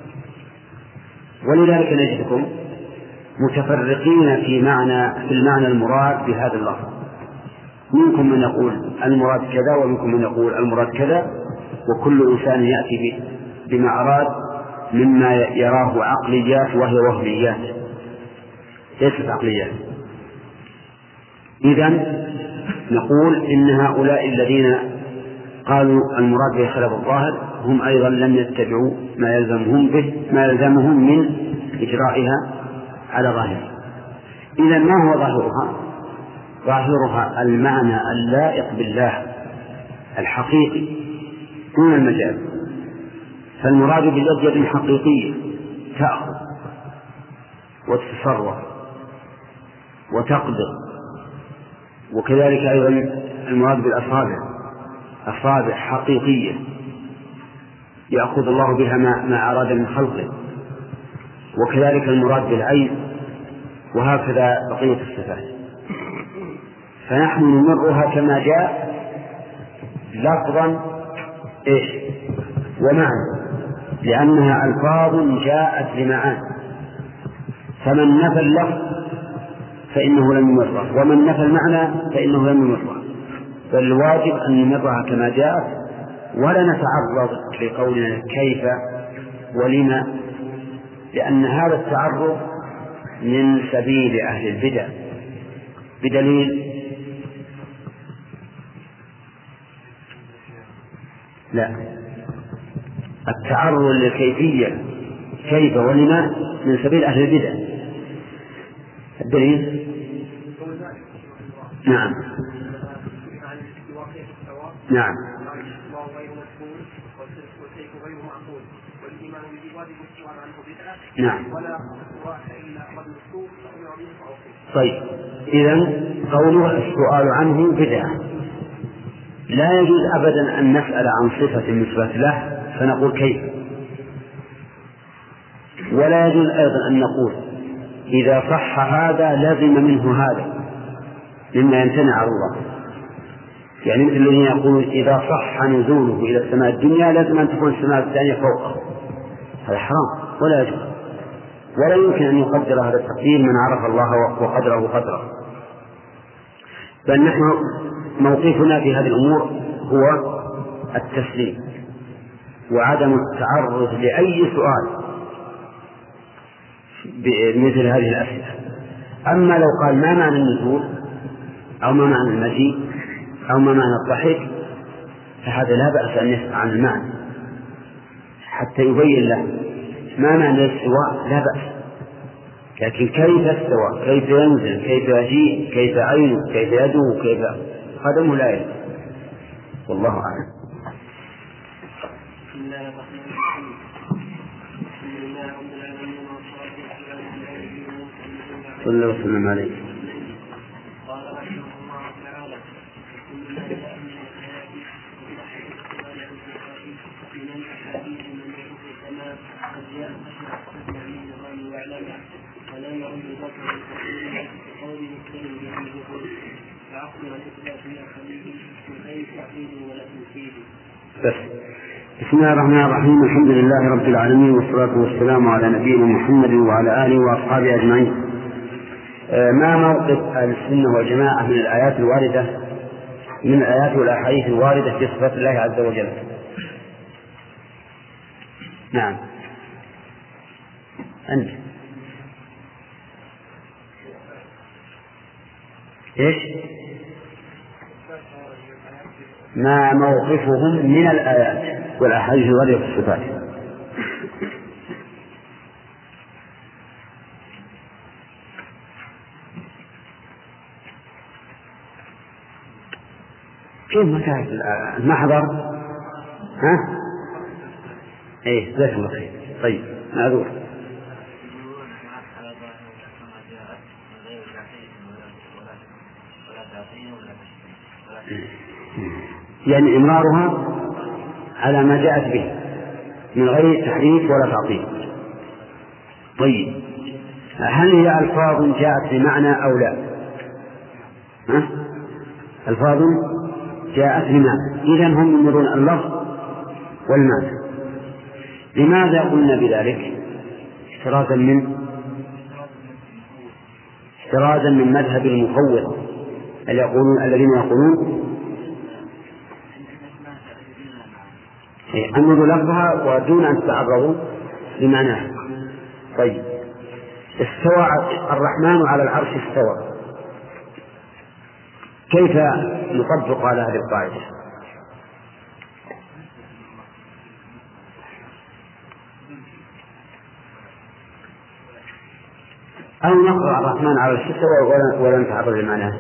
ولذلك نجدكم متفرقين في المعنى المراد بهذا اللفظ، منكم من يقول المراد كذا ومنكم من يقول المراد كذا، وكل إنسان يأتي بما أراد مما يراه عقليات وهي وهميات ليست عقليات. إذن نقول إن هؤلاء الذين قالوا المراد به خلاف الظاهر هم أيضا لم يتبعوا ما يلزمهم من إجرائها على ظاهرها. إذن ما هو ظاهرها؟ ظاهرها المعنى اللائق بالله الحقيقي دون المجاز. فالمراد باليد يد حقيقية تأخذ وتتصرف وتقبض، وكذلك أيضا المراد بالأصابع أصابع حقيقية يأخذ الله بها ما أراد من خلقه، وكذلك المراد بالعين، وهكذا بقية الصفات. فنحن نمرها كما جاء لفظا ومعنى، لأنها ألفاظ جاءت لمعاني، فمن نفى اللفظ فإنه لم يمره، ومن نفى المعنى فإنه لم يمره. فالواجب أن نمرها كما جاءت، ولا نتعرض لقولنا كيف ولما، لأن هذا التعرض من سبيل أهل البدع. بدليل لا، التعرض للكيفية كيف ولما من سبيل أهل البدع. الدليل نعم نعم نعم. طيب، إذن قوله السؤال عنه بدعة، لا يجوز أبدا أن نسأل عن صفة مثبت له فنقول كيف، ولا يجوز أيضا أن نقول إذا صح هذا لازم منه هذا مما يمتنع على الله. يعني مثل الذين يقولون إذا صح نزوله إلى السماء الدنيا لازم أن تكون السماء الثانية فوقه، هذا حرام ولا يجوز، ولا يمكن أن يقدر هذا التقدير من عرف الله وقدره قدره. بل نحن موقفنا في هذه الأمور هو التسليم وعدم التعرض لأي سؤال بمثل هذه الأسئلة. أما لو قال ما معنى النزول أو ما معنى المجيء أو ما معنى الضحك فهذا لا بأس أن يسأل عن المعنى حتى يبين له. ما معنى الاستواء لا بأس، لكن كيف استوى، كيف ينزل، كيف يجيء، كيف عينه، كيف يده، كيف قدمه لا يدري. والله أعلم. بسم الله الرحمن الرحيم. الحمد لله رب العالمين والصلاة والسلام على نبينا محمد صلى الله وسلم عليه. قال رحمه الله تعالى: كل ما جاء من الآيات وصحة السؤال عن الصفات من الأحاديث من يشوف السماء قد جاء أشياء من الغيب ويعلمها ولا يعد ذكر الحكيم بقول مختلف به الجهود فعقل عن إثبات الأحاديث من غير تعقيد ولا تنفيذ. بس بسم الله الرحمن الرحيم. الحمد لله رب العالمين، والصلاة والسلام على نبينا محمد وعلى آله وأصحابه أجمعين. ما موقف أهل السنة والجماعة من الآيات الواردة من الآيات والأحاديث الواردة في صفات الله عز وجل؟ نعم، أنت إيش؟ ما موقفهم من الآيات والأحاديث الواردة في الصفات؟ كيف ما تعرف المحضر؟ ها؟ ايه جزاك الله خير. طيب معذور. يعني إمرارها على ما جاءت به من غير تحريف ولا تعطيل. طيب هل هي ألفاظ جاءت بمعنى أو لا؟ ها؟ ألفاظ جاءت بمعنى، إذن هم يمرون اللفظ والمعنى. لماذا قلنا بذلك؟ احترازا من مذهب المفوضة الذين يقولون أمروا لفظها ودون أن تتعرضوا لمعناها. طيب استوى الرحمن على العرش استوى، كيف نطبق على هذه القاعدة؟ أو نقرأ الرحمن على العرش استوى ولا نتعرض لمعناه؟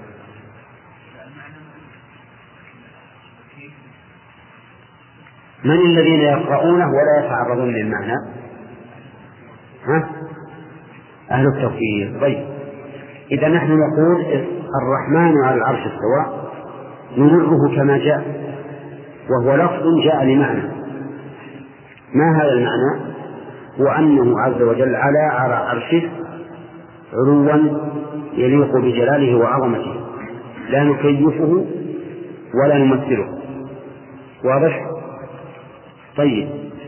من الذين يقرؤونه ولا يتعرضون للمعنى؟ ها؟ أهل التوحيد. طيب إذا نحن نقول الرحمن على العرش استوى نمره كما جاء، وهو لفظ جاء لمعنى. ما هذا المعنى؟ هو أنه عز وجل على عرشه علوا يليق بجلاله وعظمته، لا نكيفه ولا نمثله. واضح؟ طيب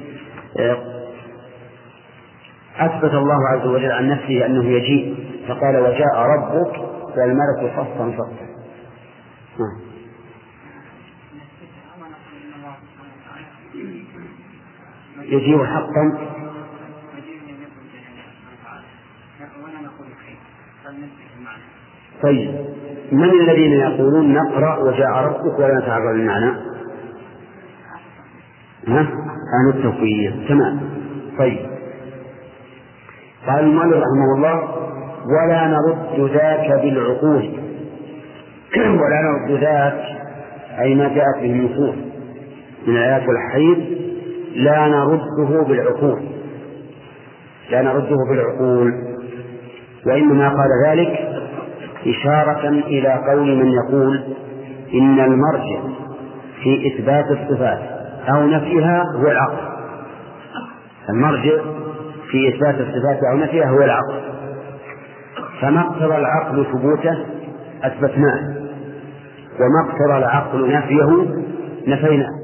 أثبت الله عز وجل عن نفسه أنه يجيء، فقال وجاء ربك والملك صفا صفا. يجيء حقا. طيب من الذين يقولون نقرأ وجاء ربك ولا نتعرض للمعنى؟ أهل التوحيد. تمام. طيب قال المؤلف رحمه الله ولا نرد ذاك بالعقول. ولا نرد ذاك أي ما جاءت به النصوص من الآيات والأحاديث لا نرده بالعقول، وإنما قال ذلك إشارة إلى قول من يقول إن المرجع في إثبات الصفات أو نفيها هو العقل. المرجع في إثبات الصفات أو نفيها هو العقل، فما اقتضى العقل ثبوته أثبتناه، وما اقتضى العقل نفيه نفيناه.